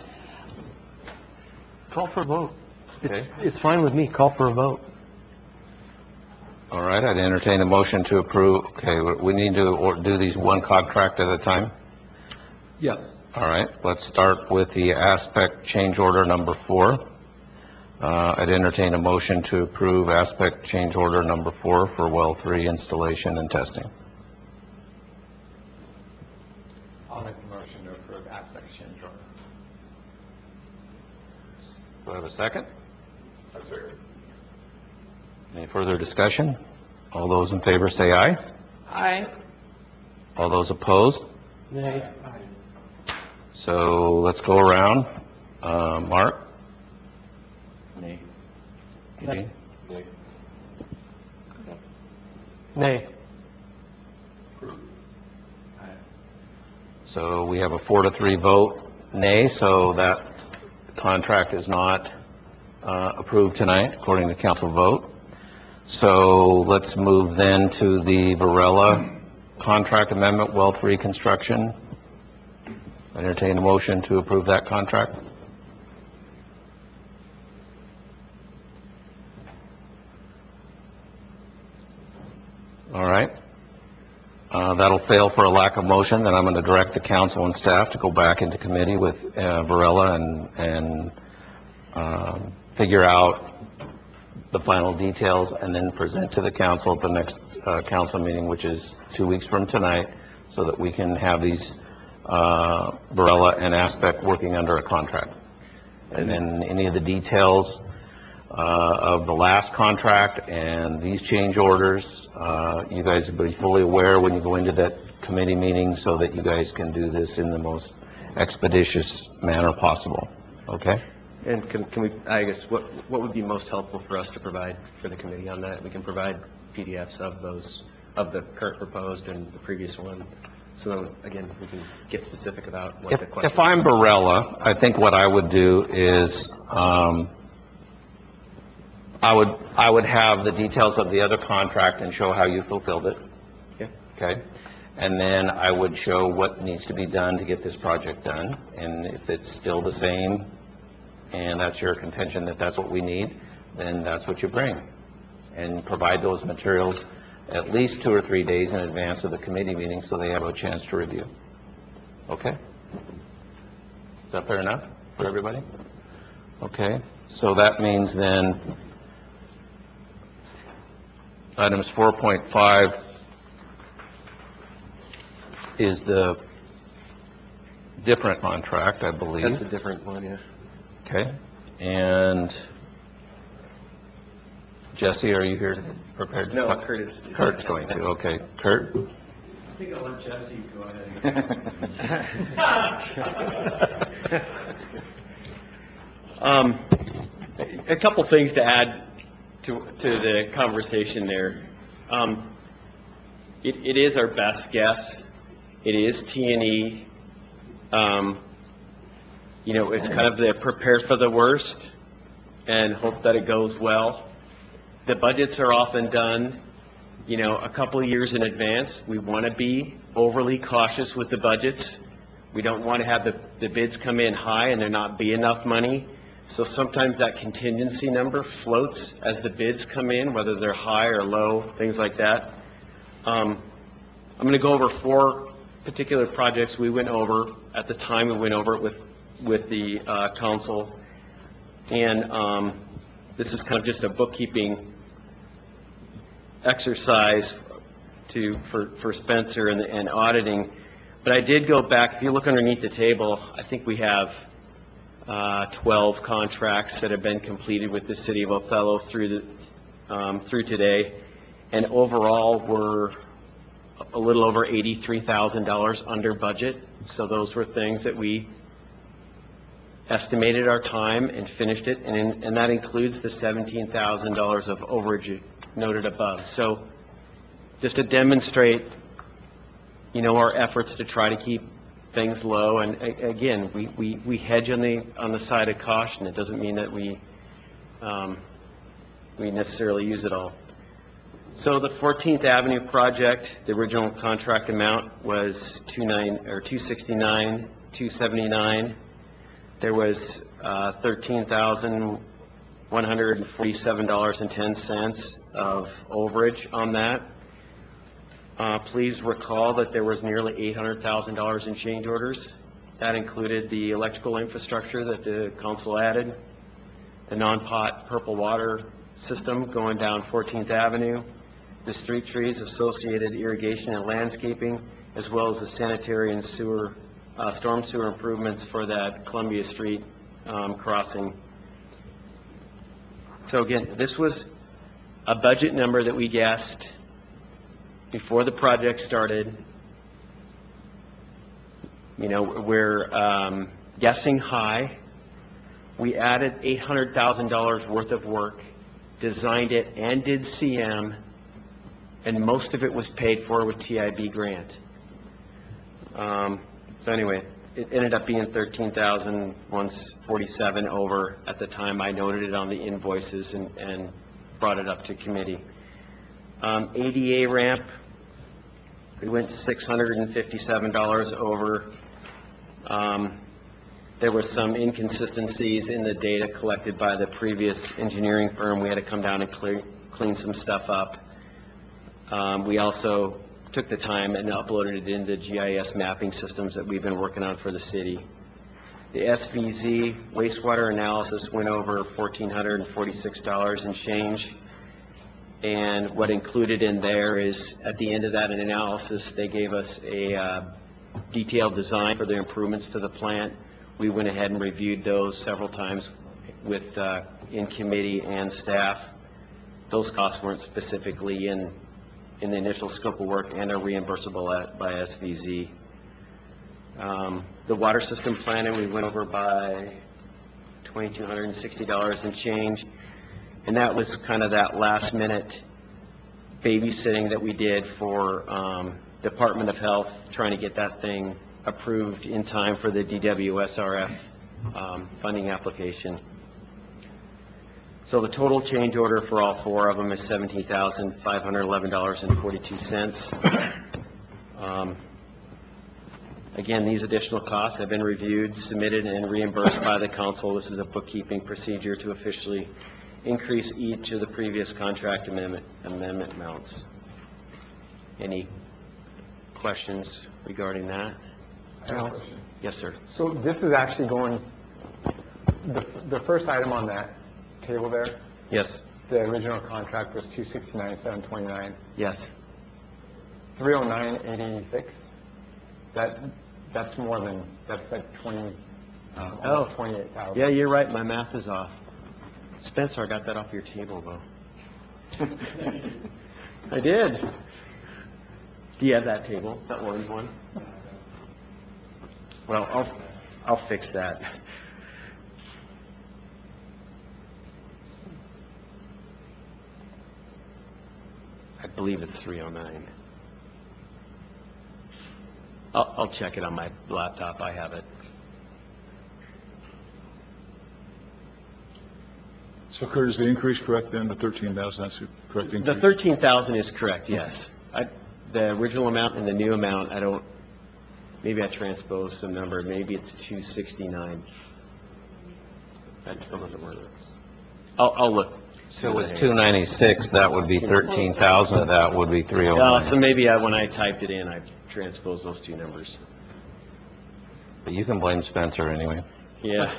Call for a vote. It's, Okay. it's fine with me. Call for a vote. All right, I'd entertain a motion to approve. Okay, we- we need to or- do these one contract at a time? Yes. All right, let's start with the aspect change order number four. Uh, I'd entertain a motion to approve aspect change order number four for well three installation and testing. I'll make the motion to approve aspect change order. Do I have a second? That's it. Any further discussion? All those in favor say aye. Aye. All those opposed? Nay. So let's go around. Uh, Mark? Nay. Eugene? Nay. So we have a four to three vote nay, so that contract is not uh, approved tonight, according to council vote. So let's move then to the Varela contract amendment, well three construction. Entertain a motion to approve that contract. All right. Uh, That'll fail for a lack of motion, then I'm going to direct the council and staff to go back into committee with uh, Varela and, and um, figure out the final details and then present to the council at the next uh, council meeting, which is two weeks from tonight, so that we can have these uh, Varela and Aspect working under a contract. And then any of the details uh, of the last contract and these change orders, uh, you guys will be fully aware when you go into that committee meeting, so that you guys can do this in the most expeditious manner possible. Okay? And can, can we, I guess, what, what would be most helpful for us to provide for the committee on that? We can provide P D Fs of those, of the current proposed and the previous one. So then, again, we can get specific about what If, the question. if I'm Varela, I think what I would do is, um, I would, I would have the details of the other contract and show how you fulfilled it. Okay. Okay? And then I would show what needs to be done to get this project done. And if it's still the same, and that's your contention that that's what we need, then that's what you bring. And provide those materials at least two or three days in advance of the committee meeting, so they have a chance to review. Okay? Is that fair enough for everybody? Okay, so that means then items four point five is the different contract, I believe. That's a different one, yeah. Okay, and Jesse, are you here to prepared to No, talk? Kurt is- Kurt's going to, okay. Kurt? I think I'll let Jesse go ahead. Um, a couple things to add to, to the conversation there. Um, it, it is our best guess. It is T and E. Um, you know, it's kind of the prepare for the worst and hope that it goes well. The budgets are often done, you know, a couple of years in advance. We want to be overly cautious with the budgets. We don't want to have the, the bids come in high and there not be enough money. So sometimes that contingency number floats as the bids come in, whether they're high or low, things like that. Um, I'm going to go over four particular projects we went over at the time we went over it with, with the uh, council. And um, this is kind of just a bookkeeping exercise to, for, for Spencer and, and auditing. But I did go back, if you look underneath the table, I think we have uh, twelve contracts that have been completed with the city of Othello through the, um, through today. And overall, we're a little over eighty-three thousand dollars under budget. So those were things that we estimated our time and finished it, and, in, and that includes the seventeen thousand dollars of overage noted above. So just to demonstrate, you know, our efforts to try to keep things low, and a, again, we, we, we hedge on the on the side of caution. It doesn't mean that we um, we necessarily use it all. So the fourteenth Avenue project, the original contract amount was two nine or two sixty-nine, two seventy-nine. There was uh, thirteen thousand one hundred forty-seven dollars and ten cents of overage on that. Uh, please recall that there was nearly eight hundred thousand dollars in change orders. That included the electrical infrastructure that the council added, the non-pot purple water system going down fourteenth Avenue, the street trees, associated irrigation and landscaping, as well as the sanitary and sewer, uh, storm sewer improvements for that Columbia Street um, crossing. So again, this was a budget number that we guessed before the project started. You know, we're um, guessing high. We added eight hundred thousand dollars worth of work, designed it and did C M, and most of it was paid for with T I B grant. Um, so anyway, it ended up being thirteen thousand one hundred forty-seven over at the time. I noted it on the invoices and, and brought it up to committee. Um, A D A ramp, we went six hundred fifty-seven dollars over. Um, there were some inconsistencies in the data collected by the previous engineering firm. We had to come down and clear, clean some stuff up. Um, we also took the time and uploaded it into G I S mapping systems that we've been working on for the city. The S V Z wastewater analysis went over one thousand four hundred forty-six dollars and change. And what included in there is, at the end of that analysis, they gave us a uh, detailed design for the improvements to the plant. We went ahead and reviewed those several times with uh, in committee and staff. Those costs weren't specifically in in the initial scope of work and are reimbursable at, by S V Z. Um, the water system planning, we went over by two thousand two hundred sixty dollars and change. And that was kind of that last minute babysitting that we did for um, Department of Health, trying to get that thing approved in time for the D W S R F um, funding application. So the total change order for all four of them is seventeen thousand five hundred eleven dollars and forty-two cents. Um, again, these additional costs have been reviewed, submitted, and reimbursed by the council. This is a bookkeeping procedure to officially increase each of the previous contract amendment amendment amounts. Any questions regarding that? I have a question. Yes, sir. So this is actually going, the, the first item on that table there, Yes. the original contract was two sixty-nine seven twenty-nine. Yes. three oh nine eight eighty-six. That, that's more than, that's like twenty, uh, Oh. almost twenty-eight thousand. Yeah, you're right. My math is off. Spencer, I got that off your table, though. I did. Do you have that table, that orange one? Well, I'll, I'll fix that. I believe it's three oh nine. I'll, I'll check it on my laptop. I have it. So Kurt, is the increase correct then, the thirteen thousand, that's the correct increase? The thirteen thousand is correct, yes. I, the original amount and the new amount, I don't, maybe I transposed some number, maybe it's two sixty-nine. That still doesn't work. I'll, I'll look. So with two ninety-six, that would be thirteen thousand, that would be three oh Uh, nine. so maybe I, when I typed it in, I transposed those two numbers. But you can blame Spencer anyway. Yeah.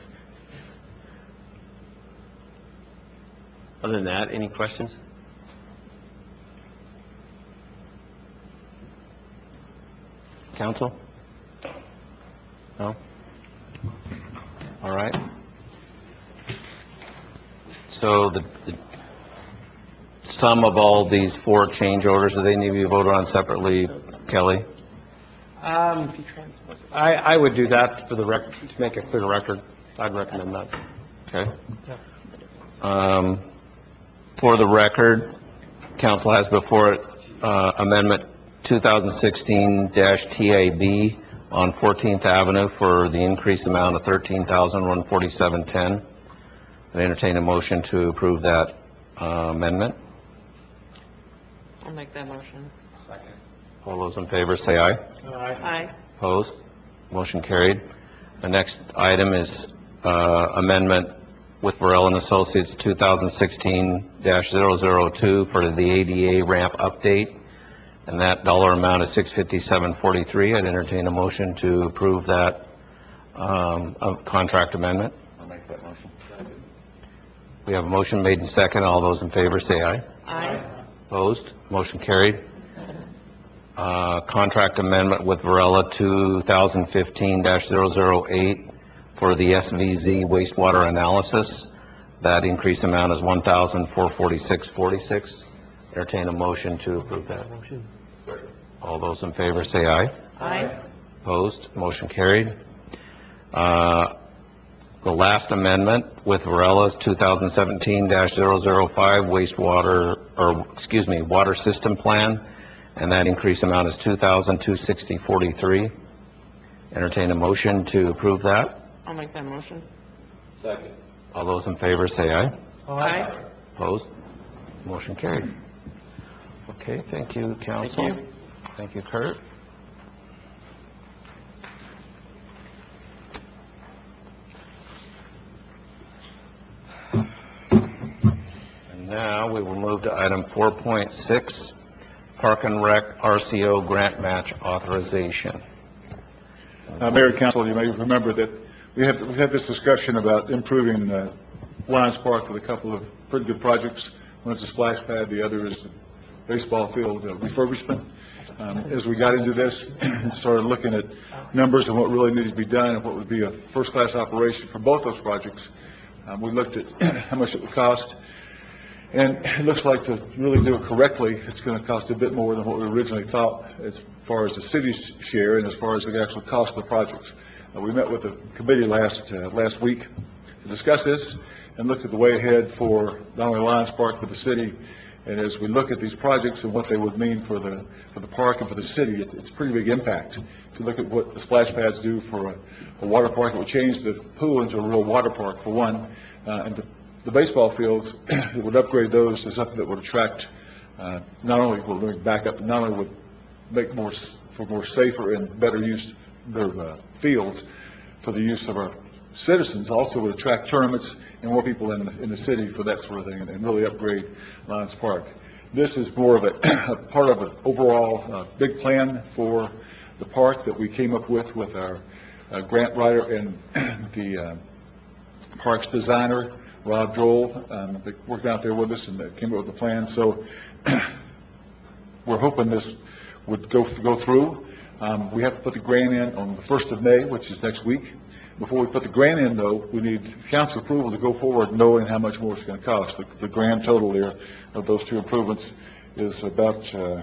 Other than that, any questions? Council? No? All right. So the, the sum of all these four change orders, do they need to be voted on separately, Kelly? Um, I, I would do that for the record, to make a clear record. I'd recommend that. Okay. Um, For the record, council has before it uh, Amendment twenty sixteen T A B on fourteenth Avenue for the increased amount of thirteen thousand one hundred forty-seven ten. I entertain a motion to approve that uh, amendment. I'll make that motion. Second. All those in favor say aye. Aye. Opposed? Motion carried. The next item is uh, amendment with Burrell and Associates two thousand sixteen dash zero zero two for the A D A ramp update, and that dollar amount is six fifty-seven forty-three. I'd entertain a motion to approve that um, of contract amendment. I'll make that motion. We have a motion made and second. All those in favor say aye. Aye. Opposed? Motion carried. Uh, Contract amendment with Varela two thousand fifteen dash zero zero eight for the S V Z wastewater analysis. That increase amount is one thousand four hundred forty-six forty-six. Entertain a motion to approve that. All those in favor say aye. Aye. Opposed? Motion carried. Uh, The last amendment with Varela's two thousand seventeen dash zero zero five wastewater, or excuse me, water system plan, and that increase amount is two thousand two hundred sixty forty-three. Entertain a motion to approve that. I'll make that motion. Second. All those in favor say aye. Aye. Opposed? Motion carried. Okay, thank you, council. Thank you. Thank you, Kurt. And now we will move to item four point six, Park and Rec R C O grant match authorization. Uh, Mayor and Council, you may remember that we had, we had this discussion about improving uh, Lions Park with a couple of pretty good projects. One is a splash pad, the other is the baseball field uh, refurbishment. Um, As we got into this and started looking at numbers and what really needed to be done and what would be a first-class operation for both those projects, um, we looked at how much it would cost. And it looks like to really do it correctly, it's going to cost a bit more than what we originally thought as far as the city's share and as far as the actual cost of the projects. Uh, we met with the committee last uh, last week to discuss this and looked at the way ahead for not only Lions Park but the city. And as we look at these projects and what they would mean for the for the park and for the city, it's, it's a pretty big impact. If you look at what the splash pads do for a, a water park, it would change the pool into a real water park for one, uh, and the The baseball fields, it would upgrade those to something that would attract, uh, not only will bring back up, not only would make more, s- for more safer and better use their uh, fields for the use of our citizens, also would attract tournaments and more people in, the- in the city for that sort of thing, and, and really upgrade Lions Park. This is more of a, a part of an overall uh, big plan for the park that we came up with with our uh, grant writer and the uh, parks designer, Rob Droll, um, they worked out there with us and they came up with a plan. So we're hoping this would go go through. Um, we have to put the grant in on the first of May, which is next week. Before we put the grant in, though, we need council approval to go forward, knowing how much more it's going to cost. The, the grand total there of those two improvements is about, uh,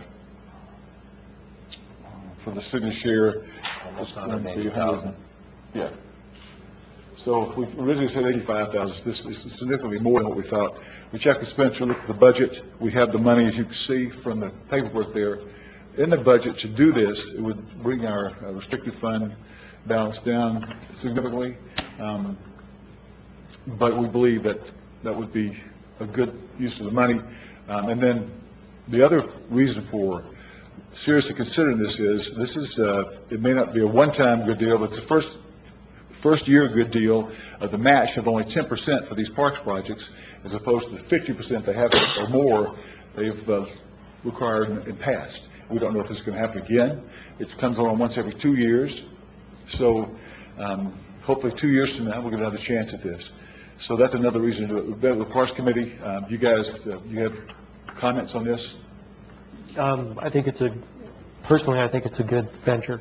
for the city share, Almost one hundred eighty thousand. Yeah. So we originally said eighty-five thousand. This is significantly more than what we thought. We checked the expenditure, looked at the budget. We have the money, as you can see from the paperwork there. In the budget to do this, it would bring our uh, restricted fund balance down significantly. Um, But we believe that that would be a good use of the money. Um, And then the other reason for seriously considering this is, this is, uh, it may not be a one-time good deal, but it's the first first year good deal of the match of only ten percent for these parks projects, as opposed to the fifty percent they have or more they've uh, required in in past. We don't know if this is going to happen again. It comes on once every two years. So um, hopefully two years from now, we're going to have a chance at this. So that's another reason to do it. We've been with the Parks Committee. Um, You guys, uh, you have comments on this? Um, I think it's a, personally, I think it's a good venture.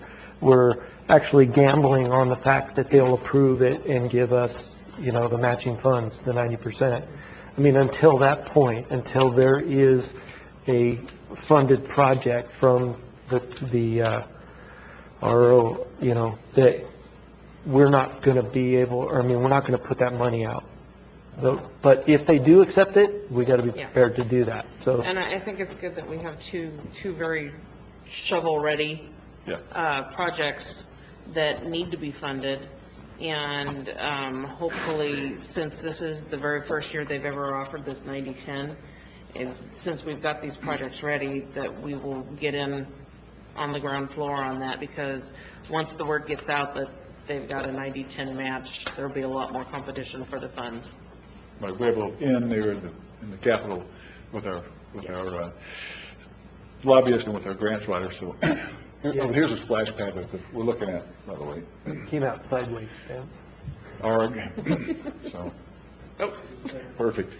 we're actually gambling on the fact that they'll approve it and give us, you know, the matching funds, the ninety percent. I mean, until that point, until there is a funded project from the, the, uh, R O, you know, that we're not going to be able, or I mean, we're not going to put that money out. But, but if they do accept it, we got to be Yeah. prepared to do that, so. And I I think it's good that we have two, two very shovel-ready Yeah. uh, projects that need to be funded. And um, hopefully, since this is the very first year they've ever offered this ninety ten, and since we've got these projects ready, that we will get in on the ground floor on that, because once the word gets out that they've got a ninety ten match, there'll be a lot more competition for the funds. Right, we're able in there in the, in the Capitol with our, with our uh, lobbyists and with our grants writers, so. Here- oh, here's a splash pad that we're looking at, by the way. Came out sideways, Spence. Org, so. Oh. Perfect.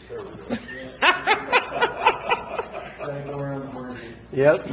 Yep.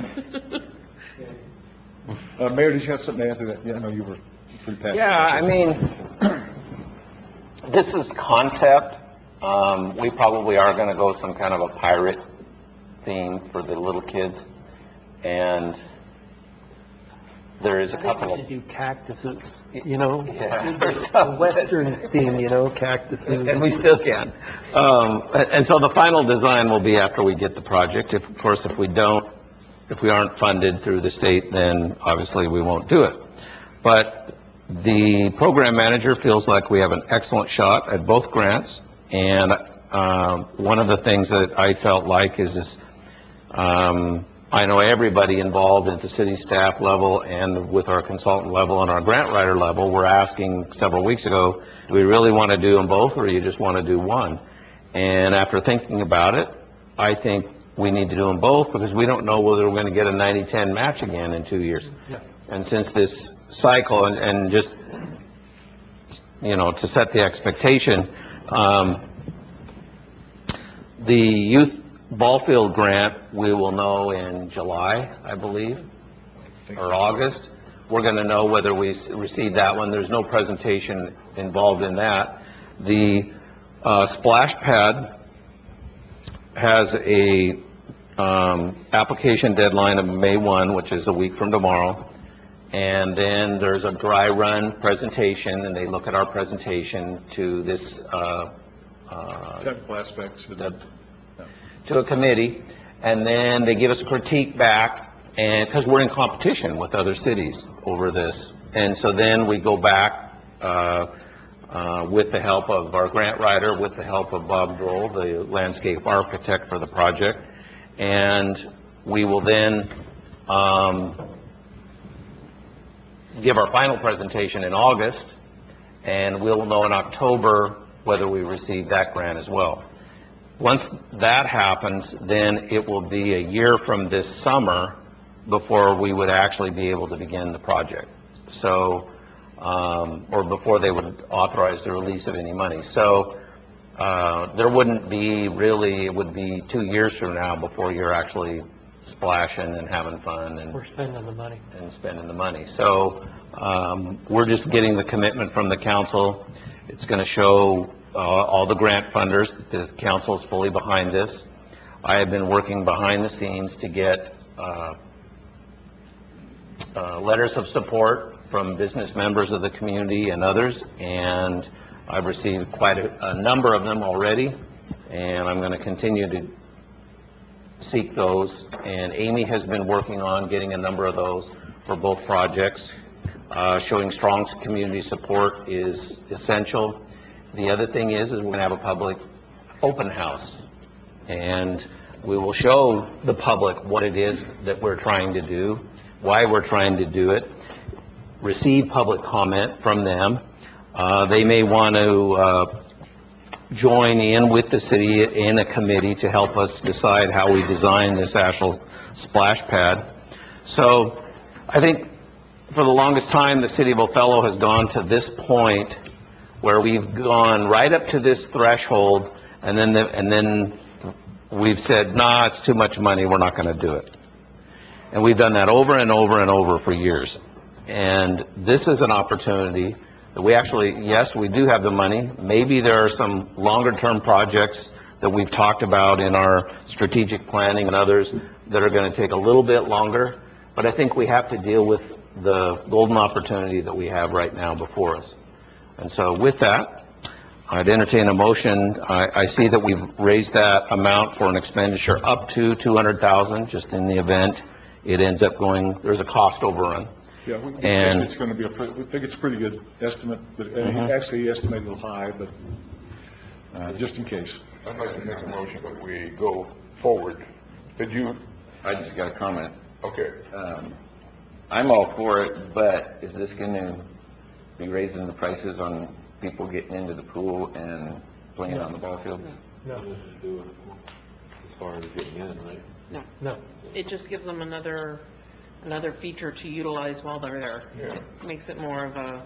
Uh, Mayor, did you have something to add to that? Yeah, I know you were pretty passionate. Yeah, I mean, this is concept. Um, we probably are going to go some kind of a pirate theme for the little kids. And there is a I think couple we of... should do cactuses, you know? Yeah. The Western theme, you know, cactuses. And we still can. Um, and so the final design will be after we get the project. If, of course, if we don't, if we aren't funded through the state, then obviously we won't do it. But the program manager feels like we have an excellent shot at both grants. And um, one of the things that I felt like is, is um, I know everybody involved at the city staff level and with our consultant level and our grant writer level, we're asking several weeks ago, do we really want to do them both, or you just want to do one? And after thinking about it, I think we need to do them both, because we don't know whether we're going to get a ninety ten match again in two years. Yeah. And since this cycle, and, and just, you know, to set the expectation, um, the youth ball field grant, we will know in July, I believe, or August. We're going to know whether we s- receive that one. There's no presentation involved in that. The uh, splash pad has a um, application deadline of May first, which is a week from tomorrow. And then there's a dry run presentation, and they look at our presentation to this uh, uh, Technical aspects. of the- the- to a committee, and then they give us critique back, and because we're in competition with other cities over this. And so then we go back uh, uh, with the help of our grant writer, with the help of Bob Droll, the landscape architect for the project, and we will then um, give our final presentation in August, and we'll know in October whether we receive that grant as well. Once that happens, then it will be a year from this summer before we would actually be able to begin the project. So, um, or before they would authorize the release of any money. So, uh, there wouldn't be really, it would be two years from now before you're actually splashing and having fun and We're spending the money. and spending the money. So um, we're just getting the commitment from the council. It's going to show uh, all the grant funders, the council is fully behind this. I have been working behind the scenes to get uh, uh, letters of support from business members of the community and others, and I've received quite a, a number of them already, and I'm going to continue to seek those. And Amy has been working on getting a number of those for both projects. Uh, showing strong community support is essential. The other thing is, is we're going to have a public open house, and we will show the public what it is that we're trying to do, why we're trying to do it, receive public comment from them. Uh, they may want to uh, join in with the city in a committee to help us decide how we design this actual splash pad. So I think for the longest time, the city of Othello has gone to this point where we've gone right up to this threshold, and then the, and then we've said, nah, it's too much money, we're not going to do it. And we've done that over and over and over for years. And this is an opportunity that we actually, yes, we do have the money. Maybe there are some longer-term projects that we've talked about in our strategic planning and others that are going to take a little bit longer. But I think we have to deal with the golden opportunity that we have right now before us. And so with that, I'd entertain a motion. I, I see that we've raised that amount for an expenditure up to two hundred thousand dollars, just in the event it ends up going, there's a cost overrun. Yeah, we we And- think it's going to be a, pre- we think it's a pretty good estimate, but uh, Mhm. actually he estimated a little high, but uh, just in case. I'd like to make a motion that we go forward. Did you? I just got a comment. Okay. Um, I'm all for it, but is this going to be raising the prices on people getting into the pool and playing on the ball field? No. Do it as far as getting in, right? No. No. It just gives them another, another feature to utilize while they're there. Yeah. Makes it more of a,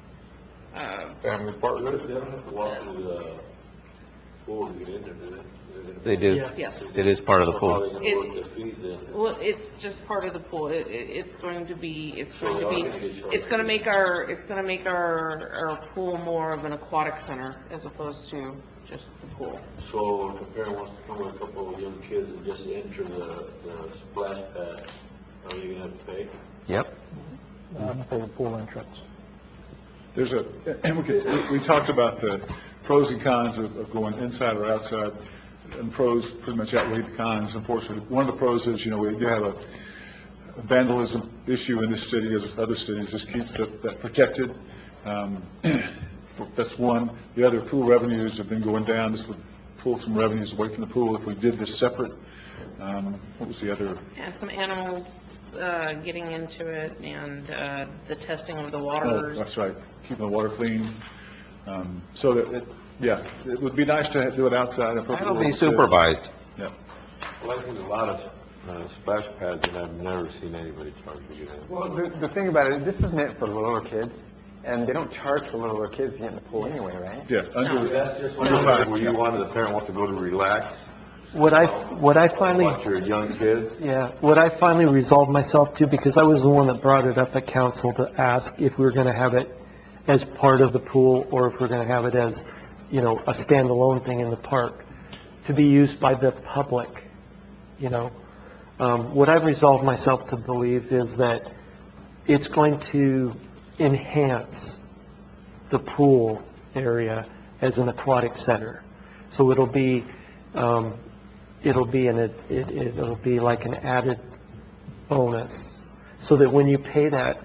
uh, Family park. They don't have to walk through the pool to get in there, do they? They do. Yes. Yes. It is part of the So how pool. they gonna work their fees in? well, it's just part of the pool. It, it, it's going to be, it's going to So they be, are gonna get charged. it's gonna make our, it's gonna make our, our pool more of an aquatic center as opposed to just the pool. So if a parent wants to come with a couple of young kids and just enter the, the splash pad, are you gonna have to pay? Yep. Pay the pool entrance. There's a, and we could- we- we talked about the pros and cons of of going inside or outside, and pros pretty much outweigh the cons, unfortunately. One of the pros is, you know, we do have a vandalism issue in this city, as with other cities, this keeps that that protected. Um, That's one. The other, pool revenues have been going down. This would pull some revenues away from the pool if we did this separate. Um, What was the other? And some animals, uh, getting into it and, uh, the testing of the Oh, waters. that's right, keeping the water clean. Um, So that, it- yeah, it would be nice to do it outside. That'll be supervised. Yeah. Well, I think a lot of uh, splash pads, and I've never seen anybody charge to get in. Well, the, the thing about it, this is meant for littler kids, and they don't charge for littler kids to get in the pool anyway, right? Yeah, under, That's just under five. where you wanted, the parent wants to go to relax, What I, what I finally, watch your young kids. yeah, what I finally resolved myself to, because I was the one that brought it up at council to ask if we were going to have it as part of the pool, or if we're going to have it as, you know, a standalone thing in the park, to be used by the public, you know. Um, What I've resolved myself to believe is that it's going to enhance the pool area as an aquatic center. So it'll be, um, it'll be an, it, it'll be like an added bonus, so that when you pay that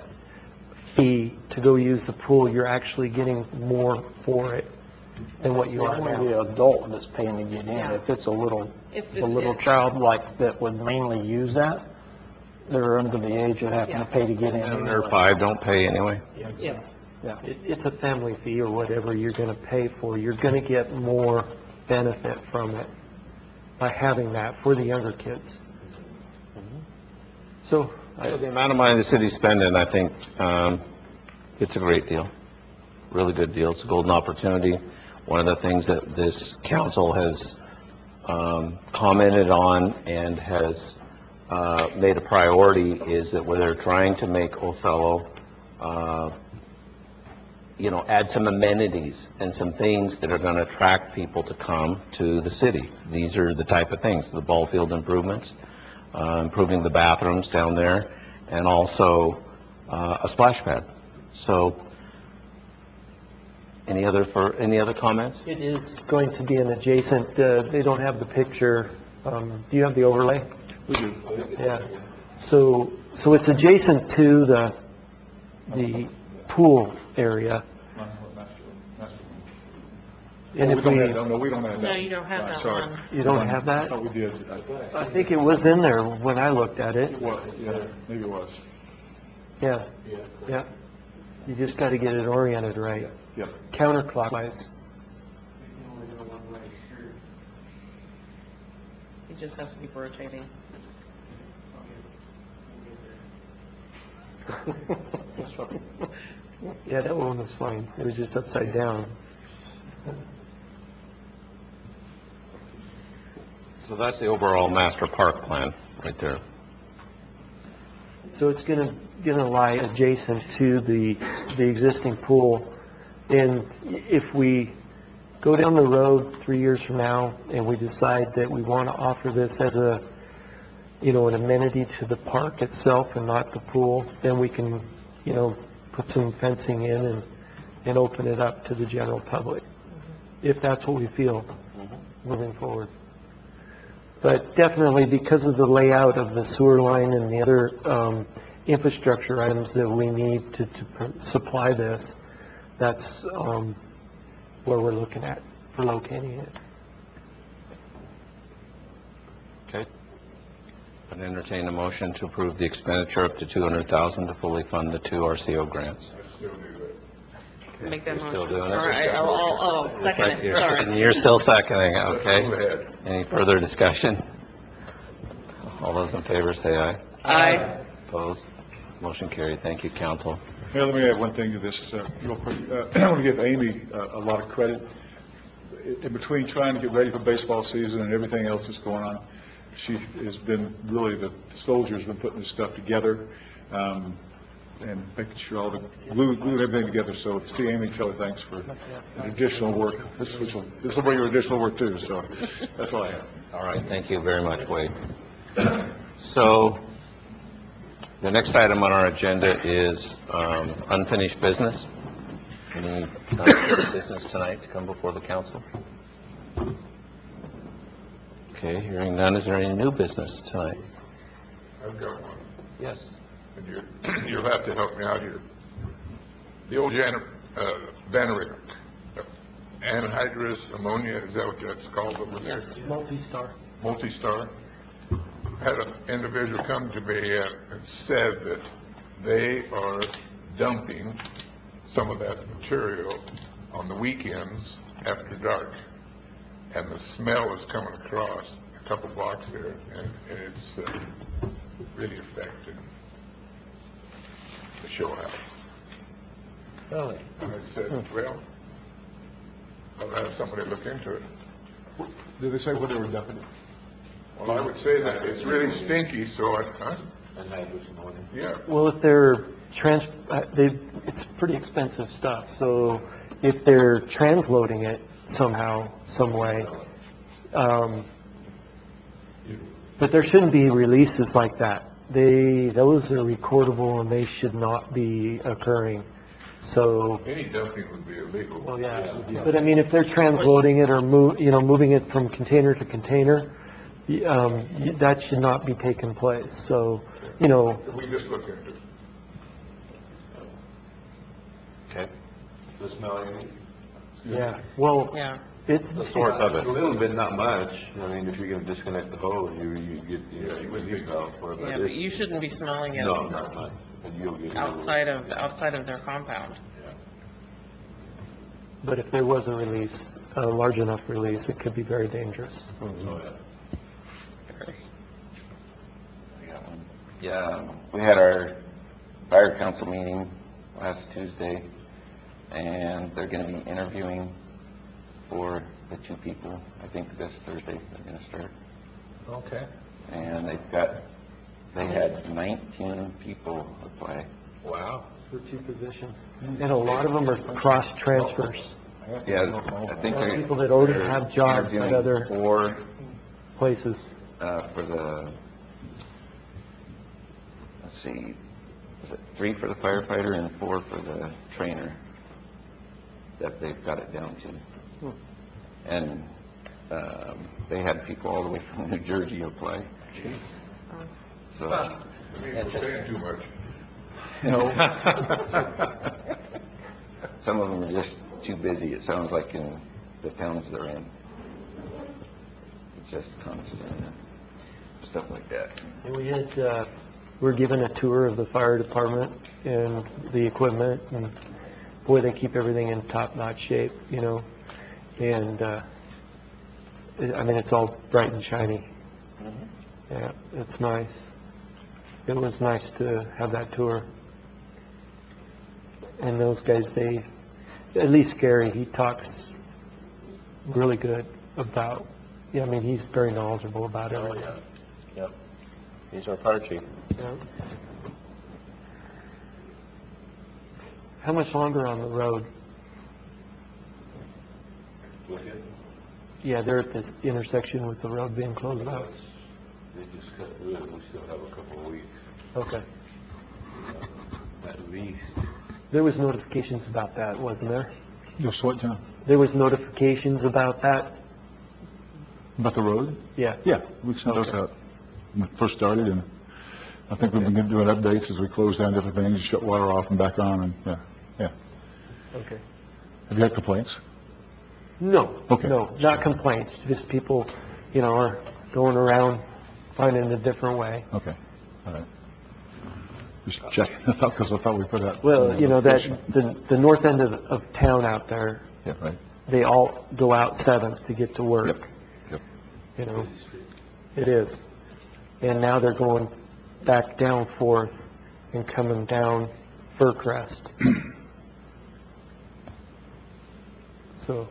fee to go use the pool, you're actually getting more for it than what you are It's only now. the adult that's paying to get in. Yeah. If it's a little, If a it- little if- child like that would mainly use that, they're under the age of having to pay to get in. And they're anyway. five, don't pay anyway. Yes. Yeah. It, it's a family fee or whatever you're going to pay for. You're going to get more benefit from it by having that for the younger kids. So, So the amount of money the city's spending, I think, um, it's a great deal. Really good deal. It's a golden opportunity. One of the things that this council has um, commented on and has uh, made a priority is that where they're trying to make Othello, uh, you know, add some amenities and some things that are going to attract people to come to the city. These are the type of things, the ball field improvements, uh, improving the bathrooms down there, and also uh, a splash pad. So, any other, for, any other comments? it is going to be an adjacent, uh, they don't have the picture. Um, Do you have the overlay? We do. Yeah. So, so it's adjacent to the, the pool area. And Oh, if we don't we, have, no, no, we don't have that. No, you don't have Right, that sorry. one. You don't have that? I thought we did. I- I think it was in there when I looked at it. Well, yeah, maybe it was. Yeah, yeah. You just got to get it oriented right. Yep. Counterclockwise. It just has to be rotating. Yeah, that one was fine. It was just upside down. So that's the overall master park plan, right there. So it's going to going to lie adjacent to the, the existing pool. And if we go down the road three years from now and we decide that we want to offer this as a, you know, an amenity to the park itself and not the pool, then we can, you know, put some fencing in and, and open it up to the general public, if that's what we feel moving forward. But definitely, because of the layout of the sewer line and the other um, infrastructure items that we need to, to pr- supply this, that's um, where we're looking at for locating it. Okay. I'd entertain a motion to approve the expenditure up to two hundred thousand dollars to fully fund the two R C O grants. Make that You're motion. still doing it? All right, I'll, I'll, I'll second it, You're- sorry. You're still seconding, okay. Any further discussion? All those in favor say aye. Aye. Opposed? Motion carried. Thank you, council. Here, let me add one thing to this uh, real quick. Uh, I want to give Amy uh, a lot of credit. In between trying to get ready for baseball season and everything else that's going on, she has been really, the soldier's been putting this stuff together um, and making sure all the, glue, gluing everything together. So see Amy, tell her thanks for the additional work. This will, this will bring her additional work too, so that's all I have. All right, thank you very much, Wade. So, the next item on our agenda is um, unfinished business. Any unfinished business tonight to come before the council? Okay, hearing none, is there any new business tonight? I've got one. Yes. And you, you'll have to help me out here. The old Jan, uh, Vaneric, uh, anhydrous ammonia, is that what that's called over there? Yes, multi-star. Multi-star. Had an individual come to me uh, and said that they are dumping some of that material on the weekends after dark. And the smell is coming across a couple blocks there, and, and it's uh, really affected the show house. Really? And I said, well, I'll have somebody look into it. Did they say what they were dumping it? Well, I would say that it's really stinky, so I, huh? Yeah. Well, if they're trans, uh, they, it's pretty expensive stuff, so if they're transloading it somehow, some way, um, but there shouldn't be releases like that. They, those are recordable and they should not be occurring, so. Any dumping would be illegal. Well, yeah, but I mean, if they're transloading it or move, you know, moving it from container to container, y- um, y- that should not be taking place, so, you know. We just look into it. Okay. The smell, you mean? Yeah, well, Yeah. it's. The source of it. A little bit, not much. I mean, if you're gonna disconnect the hose, you, you get, you know, you would smell for it. Yeah, but you shouldn't be smelling it No, not much. And you'll get. outside of, outside of their compound. But if there was a release, a large enough release, it could be very dangerous. Oh, yeah. Yeah, um, we had our fire council meeting last Tuesday, and they're going to be interviewing for the two people. I think this Thursday they're going to start. Okay. And they've got, they had nineteen people apply. Wow. For two positions. And a lot of them are cross transfers. Yeah, I think There are they're. people that already they're have jobs at interviewing other For, places. uh, for the, let's see, was it three for the firefighter and four for the trainer that they've got it down to. And, um, they had people all the way from New Jersey apply. So. I mean, we're paying too much. No. Some of them are just too busy, it sounds like, in the towns they're in. It's just constant stuff like that. And we had, uh, we were given a tour of the fire department and the equipment, and boy, they keep everything in top-notch shape, you know? And, uh, it- I mean, it's all bright and shiny. Yeah, it's nice. It was nice to have that tour. And those guys, they, at least Gary, he talks really good about, yeah, I mean, he's very knowledgeable about everything. Yep. He's our fire chief. Yeah. How much longer on the road? Yeah, they're at this intersection with the road being closed out. They just cut through it, we still have a couple of weeks, Okay. at least. There was notifications about that, wasn't there? Just what, John? There was notifications about that? About the road? Yeah. Yeah, we sent those out when it first started, and I think we've been doing updates as we close down different things, shut water off and back on, and, yeah, yeah. Okay. Have you had complaints? No. Okay. No, not complaints, just people, you know, are going around finding a different way. Okay, all right. Just checking, I thought, because I thought we put out. Well, you know, that, the, the north end of, of town out there, Yeah, right. they all go out Seventh to get to work. Yep. You know, it is. And now they're going back down Fourth and coming down Fircrest. So,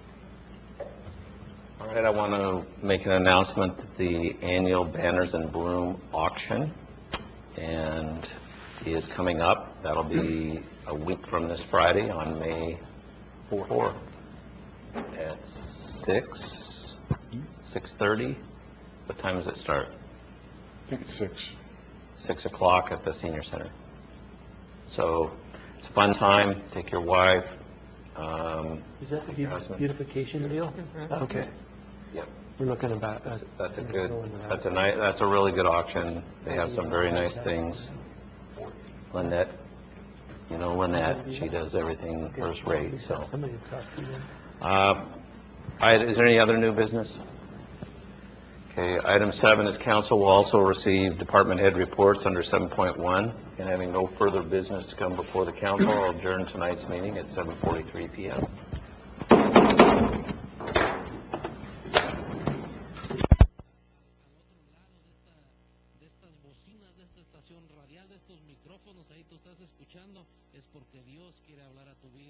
All right, I want to make an announcement that the annual Banners and Bloom auction and is coming up. That'll be a week from this Friday on May fourth at six, six thirty. What time does it start? I think it's six. Six o'clock at the senior center. So it's a fun time. Take your wife. Um, is that the your beauti- husband. beautification deal? Okay. Yep. We're looking about, That's, uh, that's a good, that's a nice, that's a really good auction. They have some very nice things. Lynette, you know Lynette, she does everything first rate, so. Somebody talk to you. Uh, I- Is there any other new business? Okay, item seven is council will also receive department head reports under seven point one, and having no further business to come before the council, I'll adjourn tonight's meeting at seven forty-three p m radial de estos micrófonos, ahí tú estás escuchando, es porque Dios quiere hablar a tu vida.